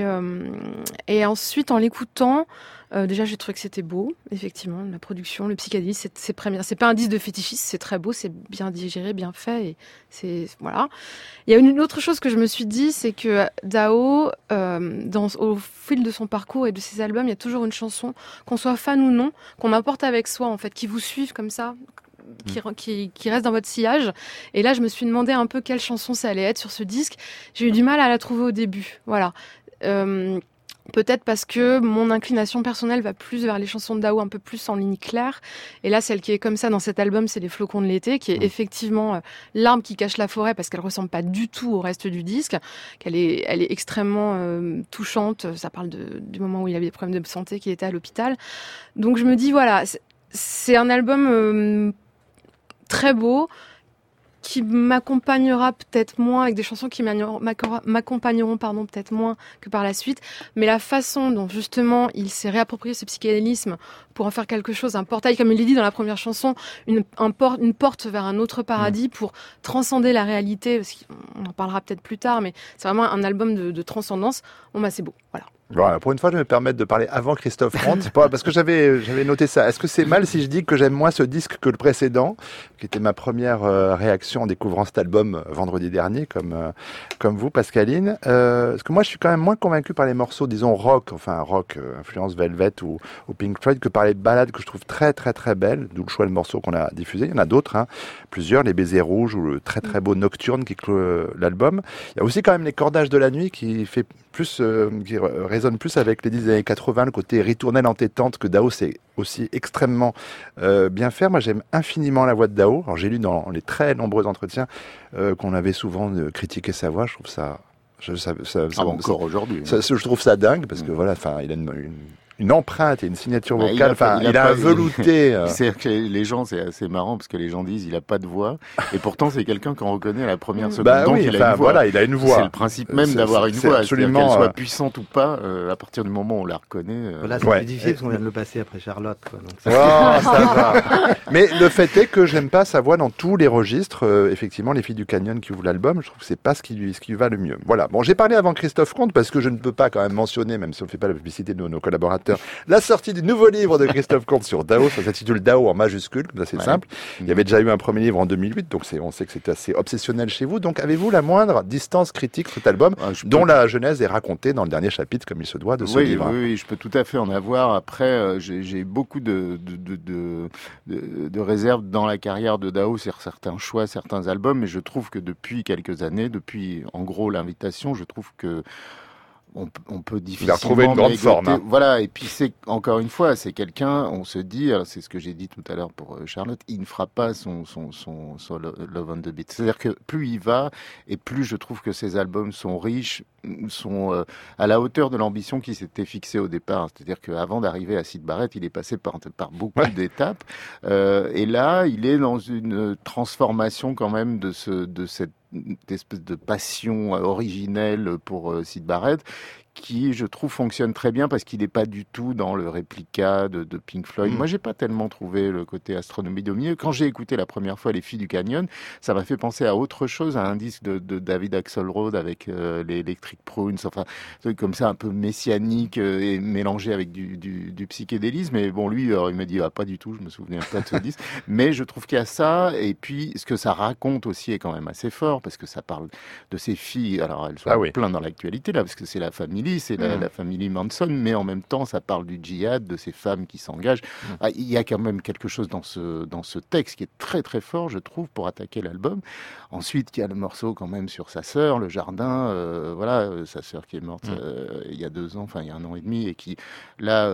Et ensuite, en l'écoutant, déjà, j'ai trouvé que c'était beau, effectivement, la production, le psychédélisme, c'est très bien. C'est pas un disque de fétichiste, c'est très beau, c'est bien digéré, bien fait, et c'est, voilà. Il y a une autre chose que je me suis dit, c'est que Dao, au fil de son parcours et de ses albums, il y a toujours une chanson, qu'on soit fan ou non, qu'on apporte avec soi, en fait, qui vous suivent comme ça, qui reste dans votre sillage. Et là, je me suis demandé un peu quelle chanson ça allait être sur ce disque. J'ai eu du mal à la trouver au début. Voilà. Peut-être parce que mon inclination personnelle va plus vers les chansons de Dao, un peu plus en ligne claire. Et là, celle qui est comme ça dans cet album, c'est Les Flocons de l'été, qui est effectivement l'arbre qui cache la forêt, parce qu'elle ressemble pas du tout au reste du disque. Elle est extrêmement touchante. Ça parle du moment où il avait des problèmes de santé, qu'il était à l'hôpital. Donc je me dis, voilà, c'est un album très beau, qui m'accompagnera peut-être moins, avec des chansons qui m'accompagneront peut-être moins que par la suite, mais la façon dont justement il s'est réapproprié ce psychédélisme pour en faire quelque chose, un portail, comme il l'a dit dans la première chanson, une porte vers un autre paradis pour transcender la réalité, parce qu'on en parlera peut-être plus tard, mais c'est vraiment un album de transcendance. Bon bah c'est beau, voilà. Voilà, pour une fois, je vais me permettre de parler avant Christophe Franz, parce que j'avais noté ça. Est-ce que c'est mal si je dis que j'aime moins ce disque que le précédent, qui était ma première réaction en découvrant cet album vendredi dernier, comme vous, Pascaline? Parce que moi, je suis quand même moins convaincu par les morceaux, disons rock, influence Velvet ou Pink Floyd, que par les ballades que je trouve très très très belles, d'où le choix de morceaux qu'on a diffusés. Il y en a d'autres, plusieurs, les Baisers Rouges ou le très très beau Nocturne qui clôt l'album. Il y a aussi quand même les Cordages de la nuit qui fait plus, qui résonne plus avec les 10 années 80, le côté ritournelle entêtante que Dao sait aussi extrêmement bien faire. Moi, j'aime infiniment la voix de Dao. Alors, j'ai lu dans les très nombreux entretiens qu'on avait souvent critiqué sa voix. Je trouve ça... encore aujourd'hui. Je trouve ça dingue, parce que voilà, enfin, il a une empreinte et une signature vocale. Enfin, il a un velouté. C'est que les gens, c'est assez marrant parce que les gens disent il a pas de voix, et pourtant c'est quelqu'un qu'on reconnaît à la première seconde. Bah donc oui, il a une voix. Voilà, il a une voix. C'est le principe même d'avoir une voix. Absolument. Qu'elle soit puissante ou pas, à partir du moment où on la reconnaît. Voilà, c'est plus difficile parce qu'on vient de le passer après Charlotte, quoi. Donc ça va. Mais le fait est que j'aime pas sa voix dans tous les registres. Effectivement, Les Filles du Canyon qui ouvrent l'album, je trouve que c'est pas ce qui lui va le mieux. Voilà. Bon, j'ai parlé avant Christophe Comte parce que je ne peux pas quand même mentionner, même si on ne fait pas la publicité de nos collaborateurs, la sortie du nouveau livre de Christophe Comte sur Dao. Ça s'intitule Dao en majuscule, comme ça c'est simple. Il y avait déjà eu un premier livre en 2008, donc on sait que c'était assez obsessionnel chez vous. Donc avez-vous la moindre distance critique sur cet album, dont la genèse est racontée dans le dernier chapitre, comme il se doit, de ce livre? Oui, je peux tout à fait en avoir. Après, j'ai beaucoup de réserves dans la carrière de Dao sur certains choix, certains albums, mais je trouve que depuis quelques années, depuis en gros l'invitation, je trouve que on peut difficilement... Il a retrouvé une grande forme. Voilà, et puis c'est, encore une fois, c'est quelqu'un, on se dit, alors c'est ce que j'ai dit tout à l'heure pour Charlotte, il ne fera pas son Love on the Beat. C'est-à-dire que plus il va, et plus je trouve que ses albums sont riches, sont à la hauteur de l'ambition qui s'était fixée au départ. C'est-à-dire qu'avant d'arriver à Syd Barrett, il est passé par beaucoup d'étapes. Et là, il est dans une transformation quand même de cette espèce de passion originelle pour Syd Barrett, qui, je trouve, fonctionne très bien parce qu'il n'est pas du tout dans le réplica de Pink Floyd. Moi, j'ai pas tellement trouvé le côté astronomie de milieu. Quand j'ai écouté la première fois Les Filles du Canyon, ça m'a fait penser à autre chose, à un disque de David Axelrod avec les Electric Prunes, enfin, un truc comme ça, un peu messianique et mélangé avec du psychédélisme. Et bon, lui, il m'a dit, pas du tout, je me souviens pas de ce disque. Mais je trouve qu'il y a ça, et puis ce que ça raconte aussi est quand même assez fort, parce que ça parle de ces filles, alors elles sont plein dans l'actualité, là, parce que c'est la famille, c'est la famille Manson, mais en même temps, ça parle du djihad, de ces femmes qui s'engagent. Il y a quand même quelque chose dans ce texte qui est très très fort, je trouve, pour attaquer l'album. Ensuite, il y a le morceau quand même sur sa sœur, le jardin, voilà, sa sœur qui est morte il y a 2 ans, enfin il y a 1 an et demi, et qui là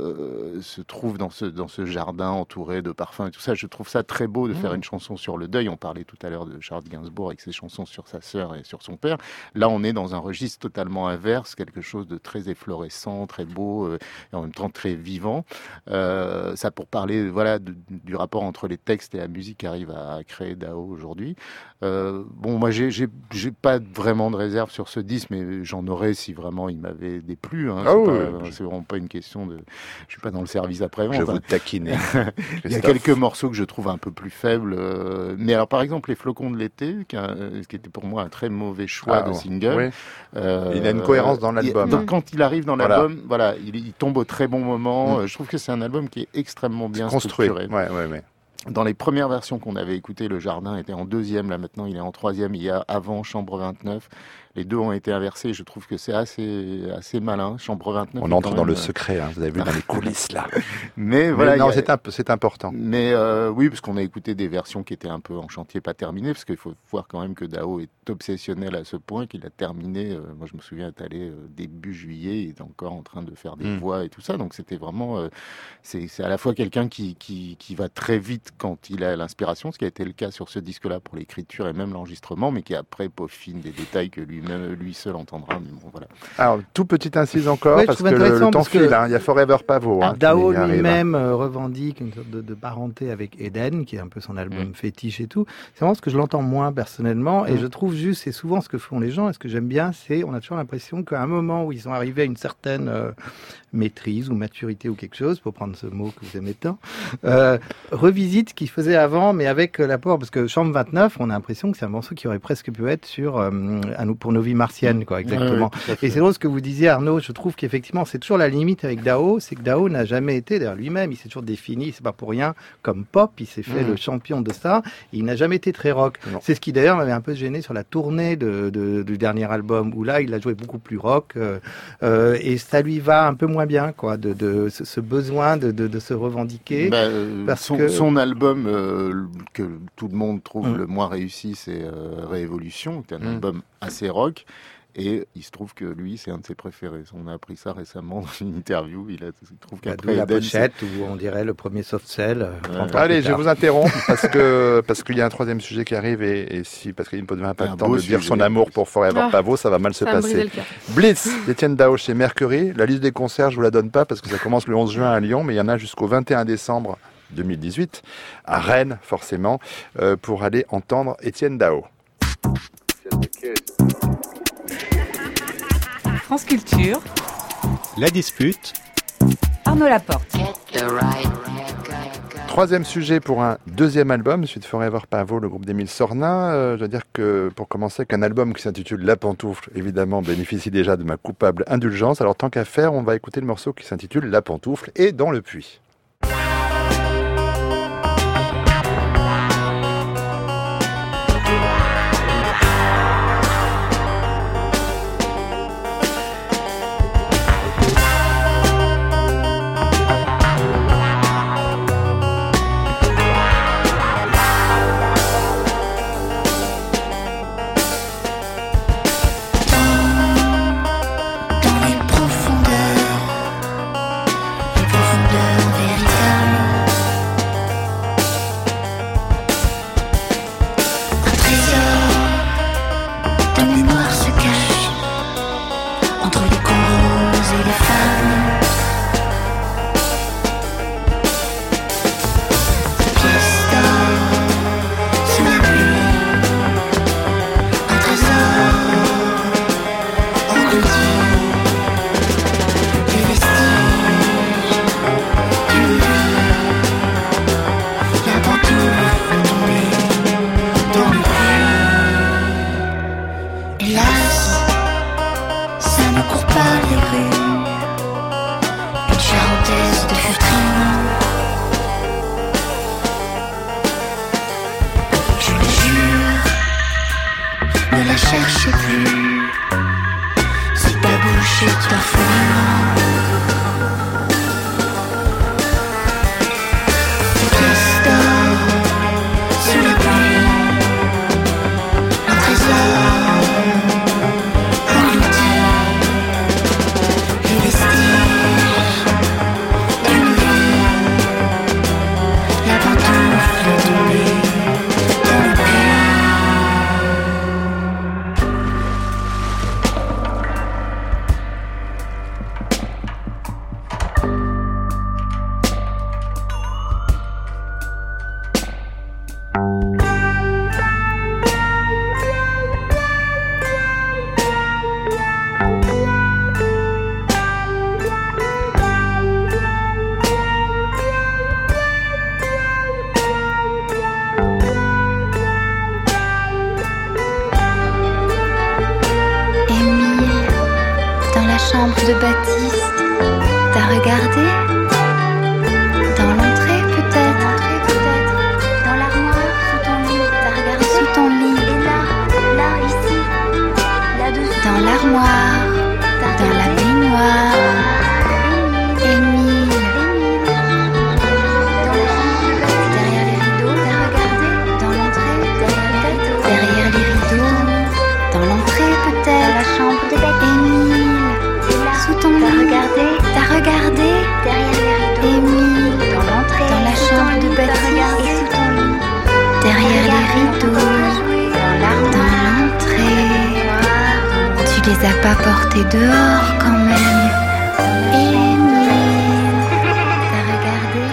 se trouve dans ce jardin entouré de parfums et tout ça. Je trouve ça très beau de faire une chanson sur le deuil. On parlait tout à l'heure de Charles Gainsbourg avec ses chansons sur sa sœur et sur son père. Là, on est dans un registre totalement inverse, quelque chose de très efflorescent, très beau, et en même temps très vivant. Ça pour parler, voilà, du rapport entre les textes et la musique qu'arrive à créer Dao aujourd'hui. Bon, moi, j'ai pas vraiment de réserve sur ce disque, mais j'en aurais si vraiment il m'avait déplu. C'est vraiment pas une question de... Je suis pas dans le service après-vente. Je vous taquine. Il y a quelques morceaux que je trouve un peu plus faibles. Mais alors, par exemple, Les Flocons de l'été, ce qui était pour moi un très mauvais choix de single. Il a une cohérence dans l'album. Donc, quand il arrive dans l'album, voilà, il tombe au très bon moment. Je trouve que c'est un album qui est extrêmement bien structuré. Ouais. Dans les premières versions qu'on avait écoutées, Le Jardin était en 2e, là maintenant il est en 3e. Il y a avant Chambre 29, Les deux ont été inversés. Je trouve que c'est assez malin. Chambre 29. On entre dans le secret, hein, vous avez vu dans les coulisses là. Mais voilà. Non, c'est important. Mais oui, parce qu'on a écouté des versions qui étaient un peu en chantier pas terminé, parce qu'il faut voir quand même que Dao est obsessionnel à ce point qu'il a terminé. Moi, je me souviens être allé début juillet, il est encore en train de faire des voix et tout ça. Donc c'était vraiment, c'est à la fois quelqu'un qui va très vite quand il a l'inspiration, ce qui a été le cas sur ce disque-là pour l'écriture et même l'enregistrement, mais qui après peaufine des détails que lui seul entendra. Mais bon, voilà. Alors, tout petite incise encore, Ouais, parce que le temps file, hein, il y a Forever Pavot. Hein, Dao lui-même revendique une sorte de parenté avec Eden, qui est un peu son album fétiche et tout. C'est vraiment ce que je l'entends moins personnellement, et je trouve juste, c'est souvent ce que font les gens, et ce que j'aime bien, c'est, on a toujours l'impression qu'à un moment où ils sont arrivés à une certaine maîtrise ou maturité ou quelque chose, pour prendre ce mot que vous aimez tant, revisite ce qu'ils faisaient avant, mais avec l'apport, parce que Chambre 29, on a l'impression que c'est un morceau qui aurait presque pu être sur pour nos vies martiennes, quoi, exactement. Ouais, et c'est drôle ce que vous disiez, Arnaud, je trouve qu'effectivement, c'est toujours la limite avec Dao, c'est que Dao n'a jamais été, d'ailleurs lui-même, il s'est toujours défini, c'est pas pour rien, comme pop, il s'est fait le champion de ça, et il n'a jamais été très rock. Non. C'est ce qui d'ailleurs m'avait un peu gêné sur la tournée du dernier album, où là, il a joué beaucoup plus rock, et ça lui va un peu moins bien, quoi, de ce besoin de se revendiquer. Parce que son album que tout le monde trouve le moins réussi, c'est Révolution, qui est un album assez rock. Et il se trouve que lui, c'est un de ses préférés. On a appris ça récemment dans une interview. Il trouve qu'après la pochette où on dirait le premier soft cell. Allez, je vous interromps parce qu'il y a un troisième sujet qui arrive parce qu'il ne peut pas le temps de dire son amour pour Forever Pavot, ça va mal se passer. Blitz d'Étienne Dao chez Mercury. La liste des concerts, je vous la donne pas parce que ça commence le 11 juin à Lyon, mais il y en a jusqu'au 21 décembre 2018 à Rennes forcément pour aller entendre Étienne Dao. France Culture. La dispute. Arnaud Laporte. Troisième sujet pour un deuxième album, suite Forever Pavot, le groupe d'Émile Sornin. Je dois dire que, pour commencer, qu'un album qui s'intitule La Pantoufle, évidemment, bénéficie déjà de ma coupable indulgence. Alors, tant qu'à faire, on va écouter le morceau qui s'intitule La Pantoufle et Dans le puits. De Baptiste, t'as regardé? Dans l'entrée peut-être? Dans l'armoire, sous ton lit, t'as regardé sous ton lit? Et là, ici, là-dessous. les a pas portés dehors quand même. Émile, t'as regardé?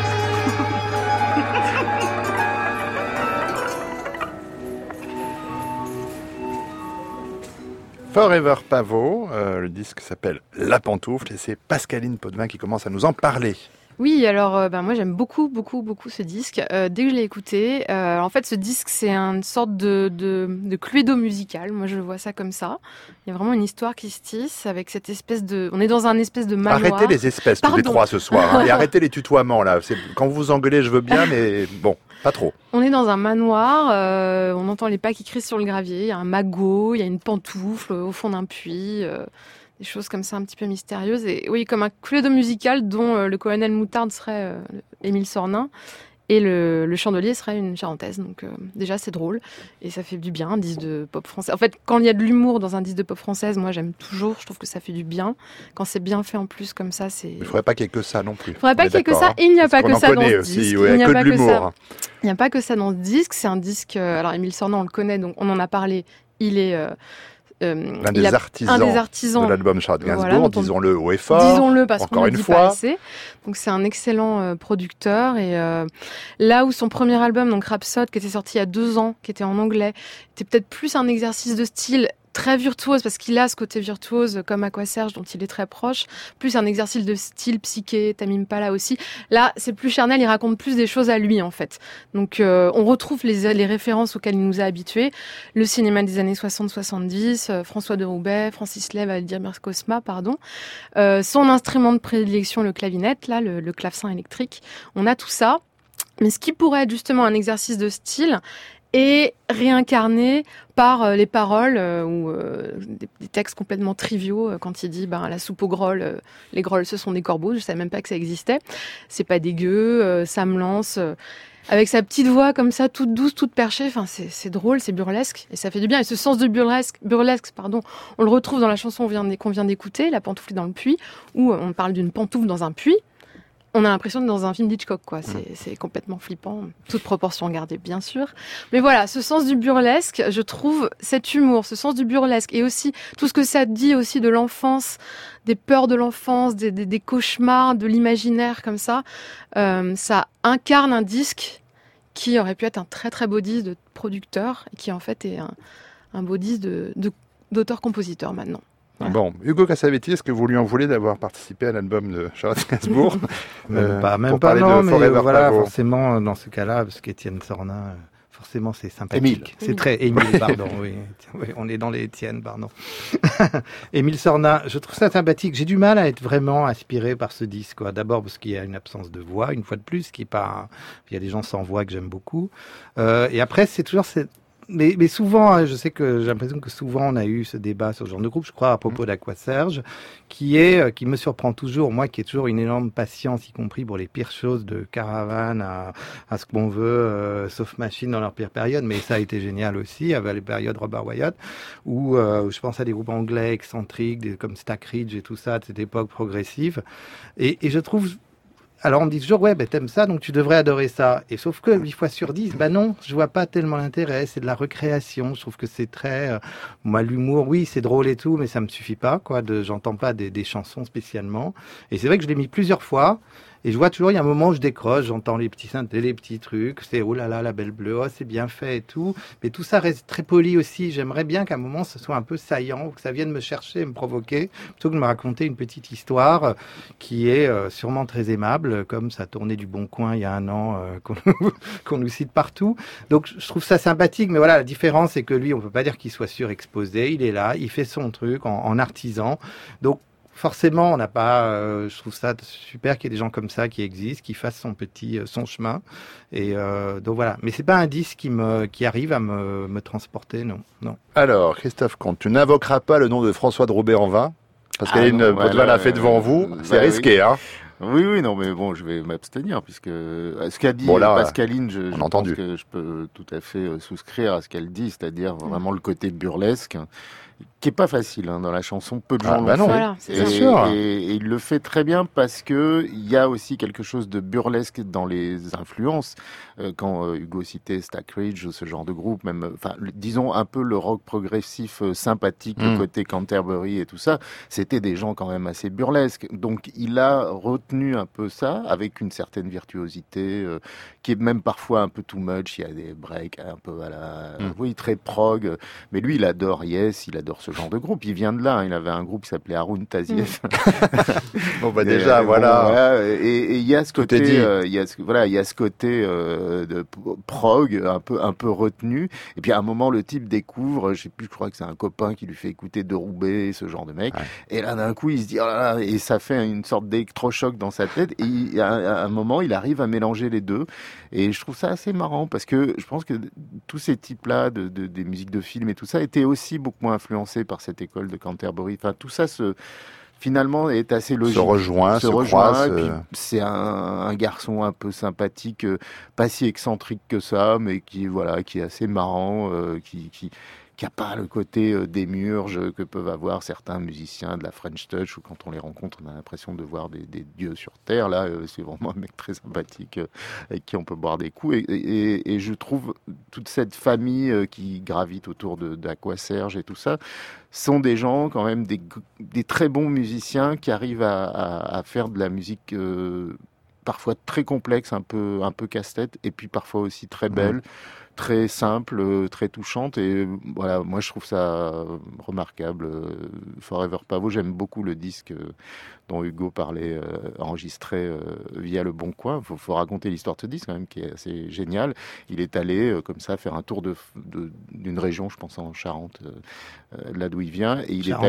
Forever Pavot, le disque s'appelle La Pantoufle et c'est Pascaline Potvin qui commence à nous en parler. Oui, alors moi j'aime beaucoup ce disque. Dès que je l'ai écouté, en fait ce disque c'est une sorte de cluedo musical. Moi je vois ça comme ça. Il y a vraiment une histoire qui se tisse avec cette espèce de... On est dans un espèce de manoir. Arrêtez les espèces tous les trois ce soir hein, et arrêtez les tutoiements là. Quand vous vous engueulez je veux bien mais bon, pas trop. On est dans un manoir, on entend les pas qui crient sur le gravier, il y a un magot, il y a une pantoufle au fond d'un puits... des choses comme ça un petit peu mystérieuses. Et oui, comme un cluedo musical dont le colonel Moutarde serait Émile Sornin et le chandelier serait une charentaise. Donc déjà, c'est drôle et ça fait du bien, un disque de pop français. En fait, quand il y a de l'humour dans un disque de pop française, moi j'aime toujours, je trouve que ça fait du bien. Quand c'est bien fait en plus comme ça, c'est... Il ne faudrait pas qu'il y ait que ça non plus. Il ne faudrait pas qu'il y ait que ça, et il n'y a pas que ça dans ce disque. Il n'y a que de l'humour. Il n'y a pas que ça dans ce disque, c'est un disque... alors Émile Sornin, on le connaît, donc on en a parlé, il est... un des artisans de l'album Charlotte Gainsbourg, voilà, disons-le haut et fort. Disons-le parce qu'on ne le dit fois. pas assez. Donc c'est un excellent producteur et là où son premier album, donc Rhapsode, qui était sorti il y a 2 ans, qui était en anglais, était peut-être plus un exercice de style très virtuose parce qu'il a ce côté virtuose comme Aqua Serge dont il est très proche, plus un exercice de style psyché, Tame Impala aussi. Là, c'est plus charnel, il raconte plus des choses à lui en fait. Donc on retrouve les références auxquelles il nous a habitués, le cinéma des années 60-70, François de Roubaix, Francis Lève, Aldemir Cosma, pardon. Son instrument de prédilection, le clavinette, là, le clavecin électrique. On a tout ça. Mais ce qui pourrait être justement un exercice de style et réincarné par les paroles ou des textes complètement triviaux quand il dit la soupe aux grolles, les grolles ce sont des corbeaux, je savais même pas que ça existait, c'est pas dégueu, ça me lance avec sa petite voix comme ça toute douce, toute perchée, enfin c'est drôle, c'est burlesque et ça fait du bien. Et ce sens de burlesque, on le retrouve dans la chanson qu'on vient d'écouter, La pantoufle dans le puits, où on parle d'une pantoufle dans un puits. On a l'impression d'être dans un film d'Hitchcock, quoi. C'est complètement flippant, toute proportion gardée, bien sûr. Mais voilà, ce sens du burlesque, je trouve cet humour, ce sens du burlesque, et aussi tout ce que ça dit aussi de l'enfance, des peurs de l'enfance, des cauchemars, de l'imaginaire, comme ça. Ça incarne un disque qui aurait pu être un très très beau disque de producteur, et qui en fait est un beau disque d'auteur-compositeur maintenant. Voilà. Bon, Hugo Cassavetti, est-ce que vous lui en voulez d'avoir participé à l'album de Charlotte Gainsbourg Même pas, non, mais voilà, forcément, dans ce cas-là, parce qu'Étienne Sornin, forcément, c'est sympathique. Émile. C'est très Émile, pardon, oui, on est dans les Étienne, pardon. Émile Sornin, je trouve ça sympathique. J'ai du mal à être vraiment inspiré par ce disque, quoi. D'abord parce qu'il y a une absence de voix, une fois de plus, il y a des gens sans voix que j'aime beaucoup. Et après, c'est toujours cette... Mais souvent, je sais que j'ai l'impression que souvent on a eu ce débat sur ce genre de groupe, je crois, à propos d'Aqua Serge, qui me surprend toujours, moi qui ai toujours une énorme patience, y compris pour les pires choses, de Caravane à ce qu'on veut, sauf Machine dans leur pire période, mais ça a été génial aussi, avec les périodes Robert Wyatt, où je pense à des groupes anglais excentriques, comme Stack Ridge et tout ça, de cette époque progressive. Et je trouve... Alors on me dit toujours, ouais, t'aimes ça, donc tu devrais adorer ça. Et sauf que 8 fois sur 10, non, je vois pas tellement l'intérêt, c'est de la recréation. Je trouve que c'est très... moi, l'humour, oui, c'est drôle et tout, mais ça me suffit pas, quoi. J'entends pas des chansons spécialement. Et c'est vrai que je l'ai mis plusieurs fois. Et je vois toujours, il y a un moment où je décroche, j'entends les petits synthés, les petits trucs, c'est oh là là, la belle bleue, oh c'est bien fait et tout. Mais tout ça reste très poli aussi. J'aimerais bien qu'à un moment ce soit un peu saillant, ou que ça vienne me chercher, me provoquer, plutôt que de me raconter une petite histoire qui est sûrement très aimable, comme ça tournait du Bon Coin il y a 1 an, qu'on nous cite partout. Donc je trouve ça sympathique, mais voilà, la différence c'est que lui, on peut pas dire qu'il soit surexposé, il est là, il fait son truc en artisan. Donc forcément, on n'a pas. Je trouve ça super qu'il y ait des gens comme ça qui existent, qui fassent son chemin. Et donc voilà. Mais c'est pas un disque qui arrive à me transporter, non. Alors, Christophe Comte, tu n'invoqueras pas le nom de François de Roubaix en vain, parce qu'Aline Potvin l'a fait devant vous. C'est risqué, oui. hein. Oui, non, mais bon, je vais m'abstenir, puisque ce qu'a dit Pascaline, je pense que je peux tout à fait souscrire à ce qu'elle dit, c'est-à-dire vraiment le côté burlesque, qui est pas facile dans la chanson. Peu de gens l'ont fait. Voilà, et il le fait très bien parce que il y a aussi quelque chose de burlesque dans les influences. Quand Hugo citait Stack Ridge ou ce genre de groupe, même, disons un peu le rock progressif sympathique, le côté Canterbury et tout ça, c'était des gens quand même assez burlesques. Donc il a retenu un peu ça avec une certaine virtuosité qui est même parfois un peu too much. Il y a des breaks un peu à la, très prog. Mais lui, il adore Yes, il adore ce genre de groupe. Il vient de là. Il avait un groupe qui s'appelait Haroun Tazieff. Bon, déjà, voilà. Et il y a ce côté, il y a ce côté de prog un peu retenu. Et puis à un moment, le type découvre, je crois que c'est un copain qui lui fait écouter De Roubaix, ce genre de mec. Ouais. Et là, d'un coup, il se dit, oh là là, et ça fait une sorte d'électrochoc dans sa tête. Et à un moment, il arrive à mélanger les deux. Et je trouve ça assez marrant parce que je pense que tous ces types-là des musiques de film et tout ça étaient aussi beaucoup moins influencés par cette école de Canterbury. Enfin, tout ça finalement est assez logique. Se rejoint. Et puis, c'est un garçon un peu sympathique, pas si excentrique que ça, mais qui est assez marrant, qui a pas le côté démiurge que peuvent avoir certains musiciens de la French Touch, où quand on les rencontre, on a l'impression de voir des dieux sur Terre. Là, c'est vraiment un mec très sympathique avec qui on peut boire des coups. Et je trouve toute cette famille qui gravite autour d'Aqua-Serge et tout ça, sont des gens quand même des très bons musiciens qui arrivent à faire de la musique parfois très complexe, un peu casse-tête, et puis parfois aussi très belle. Très simple, très touchante, et voilà, moi je trouve ça remarquable. Forever Pavot, j'aime beaucoup le disque dont Hugo parlait, enregistré via Le Bon Coin. Faut raconter l'histoire de ce disque quand même, qui est assez génial. Il est allé comme ça faire un tour d'une région, je pense en Charente, là d'où il vient, et il est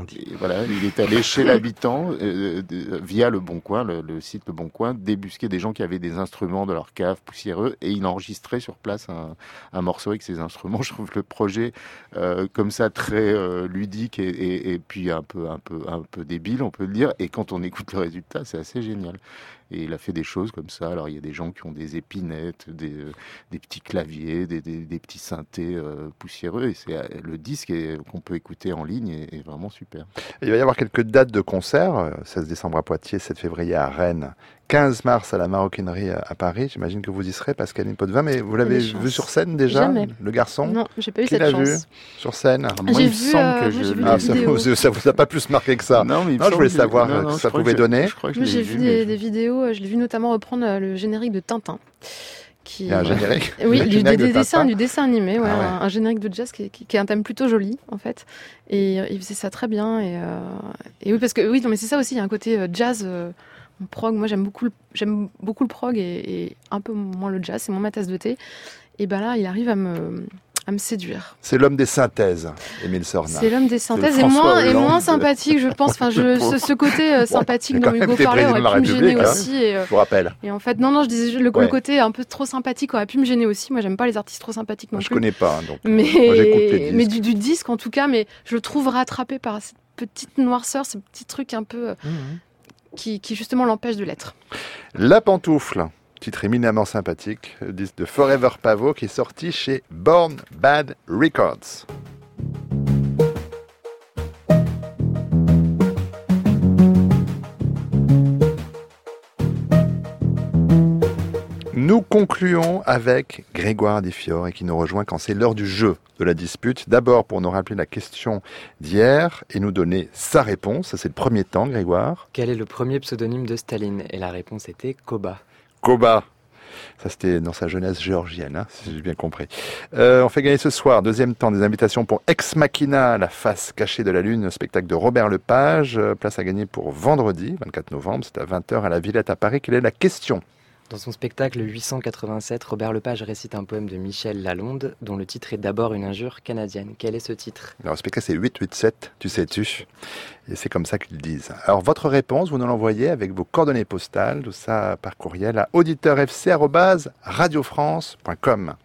allé chez l'habitant via Le Bon Coin, le site Le Bon Coin, débusquer des gens qui avaient des instruments de leur cave poussiéreux, et il enregistrait sur place un morceau avec ses instruments. Je trouve le projet comme ça très ludique et puis un peu débile, on peut le dire. Et quand on écoute le résultat, c'est assez génial. Et il a fait des choses comme ça. Alors il y a des gens qui ont des épinettes, des petits claviers, des petits synthés poussiéreux. Et le disque qu'on peut écouter en ligne est vraiment super. Il va y avoir quelques dates de concert. 16 décembre à Poitiers, 7 février à Rennes, 15 mars à la Maroquinerie à Paris. J'imagine que vous y serez, Pascaline Potvin. Mais vous l'avez vu sur scène déjà? Jamais. Le garçon? Non, j'ai pas eu cette chance. Vu sur scène? Moi, il me semble que j'ai vu ça vous a pas plus marqué que ça? Non, je voulais savoir ce que ça pouvait donner. J'ai vu des vidéos. Je l'ai vu notamment reprendre le générique de Tintin. Il y a un générique? Oui, du dessin animé, un générique de jazz qui est un thème plutôt joli, en fait. Et il faisait ça très bien. Et oui, parce que mais c'est ça aussi, il y a un côté jazz, prog. Moi, j'aime beaucoup le prog et un peu moins le jazz. C'est moins ma tasse de thé. Et ben là, il arrive à me séduire. C'est l'homme des synthèses, Émile Sorna. C'est l'homme des synthèses et moins sympathique, je pense. Enfin, ce côté sympathique dont Hugo parlait aurait pu me gêner aussi. Je vous rappelle. Et en fait, non, je disais le côté un peu trop sympathique aurait pu me gêner aussi. Moi, j'aime pas les artistes trop sympathiques non plus. Je connais pas, donc. Mais j'écoute les disques. Mais du disque en tout cas, mais je le trouve rattrapé par cette petite noirceur, ce petit truc un peu qui justement l'empêche de l'être. La pantoufle. Titre éminemment sympathique, le disque de Forever Pavot qui est sorti chez Born Bad Records. Nous concluons avec Grégoire Difiore et qui nous rejoint quand c'est l'heure du jeu de la dispute. D'abord pour nous rappeler la question d'hier et nous donner sa réponse. C'est le premier temps, Grégoire. Quel est le premier pseudonyme de Staline? Et la réponse était Koba. Koba. Ça, c'était dans sa jeunesse géorgienne, si j'ai bien compris. On fait gagner ce soir, deuxième temps, des invitations pour Ex Machina, la face cachée de la Lune, spectacle de Robert Lepage. Place à gagner pour vendredi, 24 novembre, c'est à 20h à la Villette à Paris. Quelle est la question ? Dans son spectacle 887, Robert Lepage récite un poème de Michel Lalonde, dont le titre est d'abord une injure canadienne. Quel est ce titre? Alors, le spectacle, c'est 887, tu sais-tu. Et c'est comme ça qu'ils disent. Alors, votre réponse, vous nous l'envoyez avec vos coordonnées postales, tout ça par courriel à auditeurfc@radiofrance.com.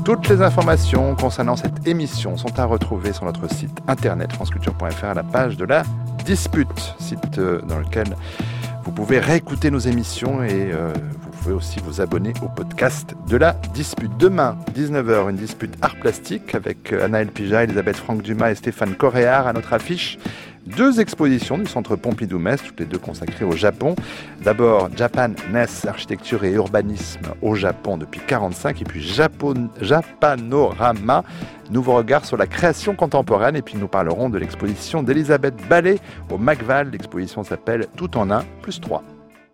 Toutes les informations concernant cette émission sont à retrouver sur notre site internet franceculture.fr à la page de la dispute, site dans lequel vous pouvez réécouter nos émissions et vous pouvez aussi vous abonner au podcast de la dispute. Demain, 19h, une dispute art plastique avec Anaël Pija, Elisabeth Franck-Dumas et Stéphane Coréard à notre affiche. 2 expositions du Centre Pompidou-Metz, toutes les 2 consacrées au Japon. D'abord, Japan-Ness, architecture et urbanisme au Japon depuis 1945, et puis Japanorama, nouveau regard sur la création contemporaine. Et puis nous parlerons de l'exposition d'Elisabeth Ballet au McVal. L'exposition s'appelle Tout en 1 + 3.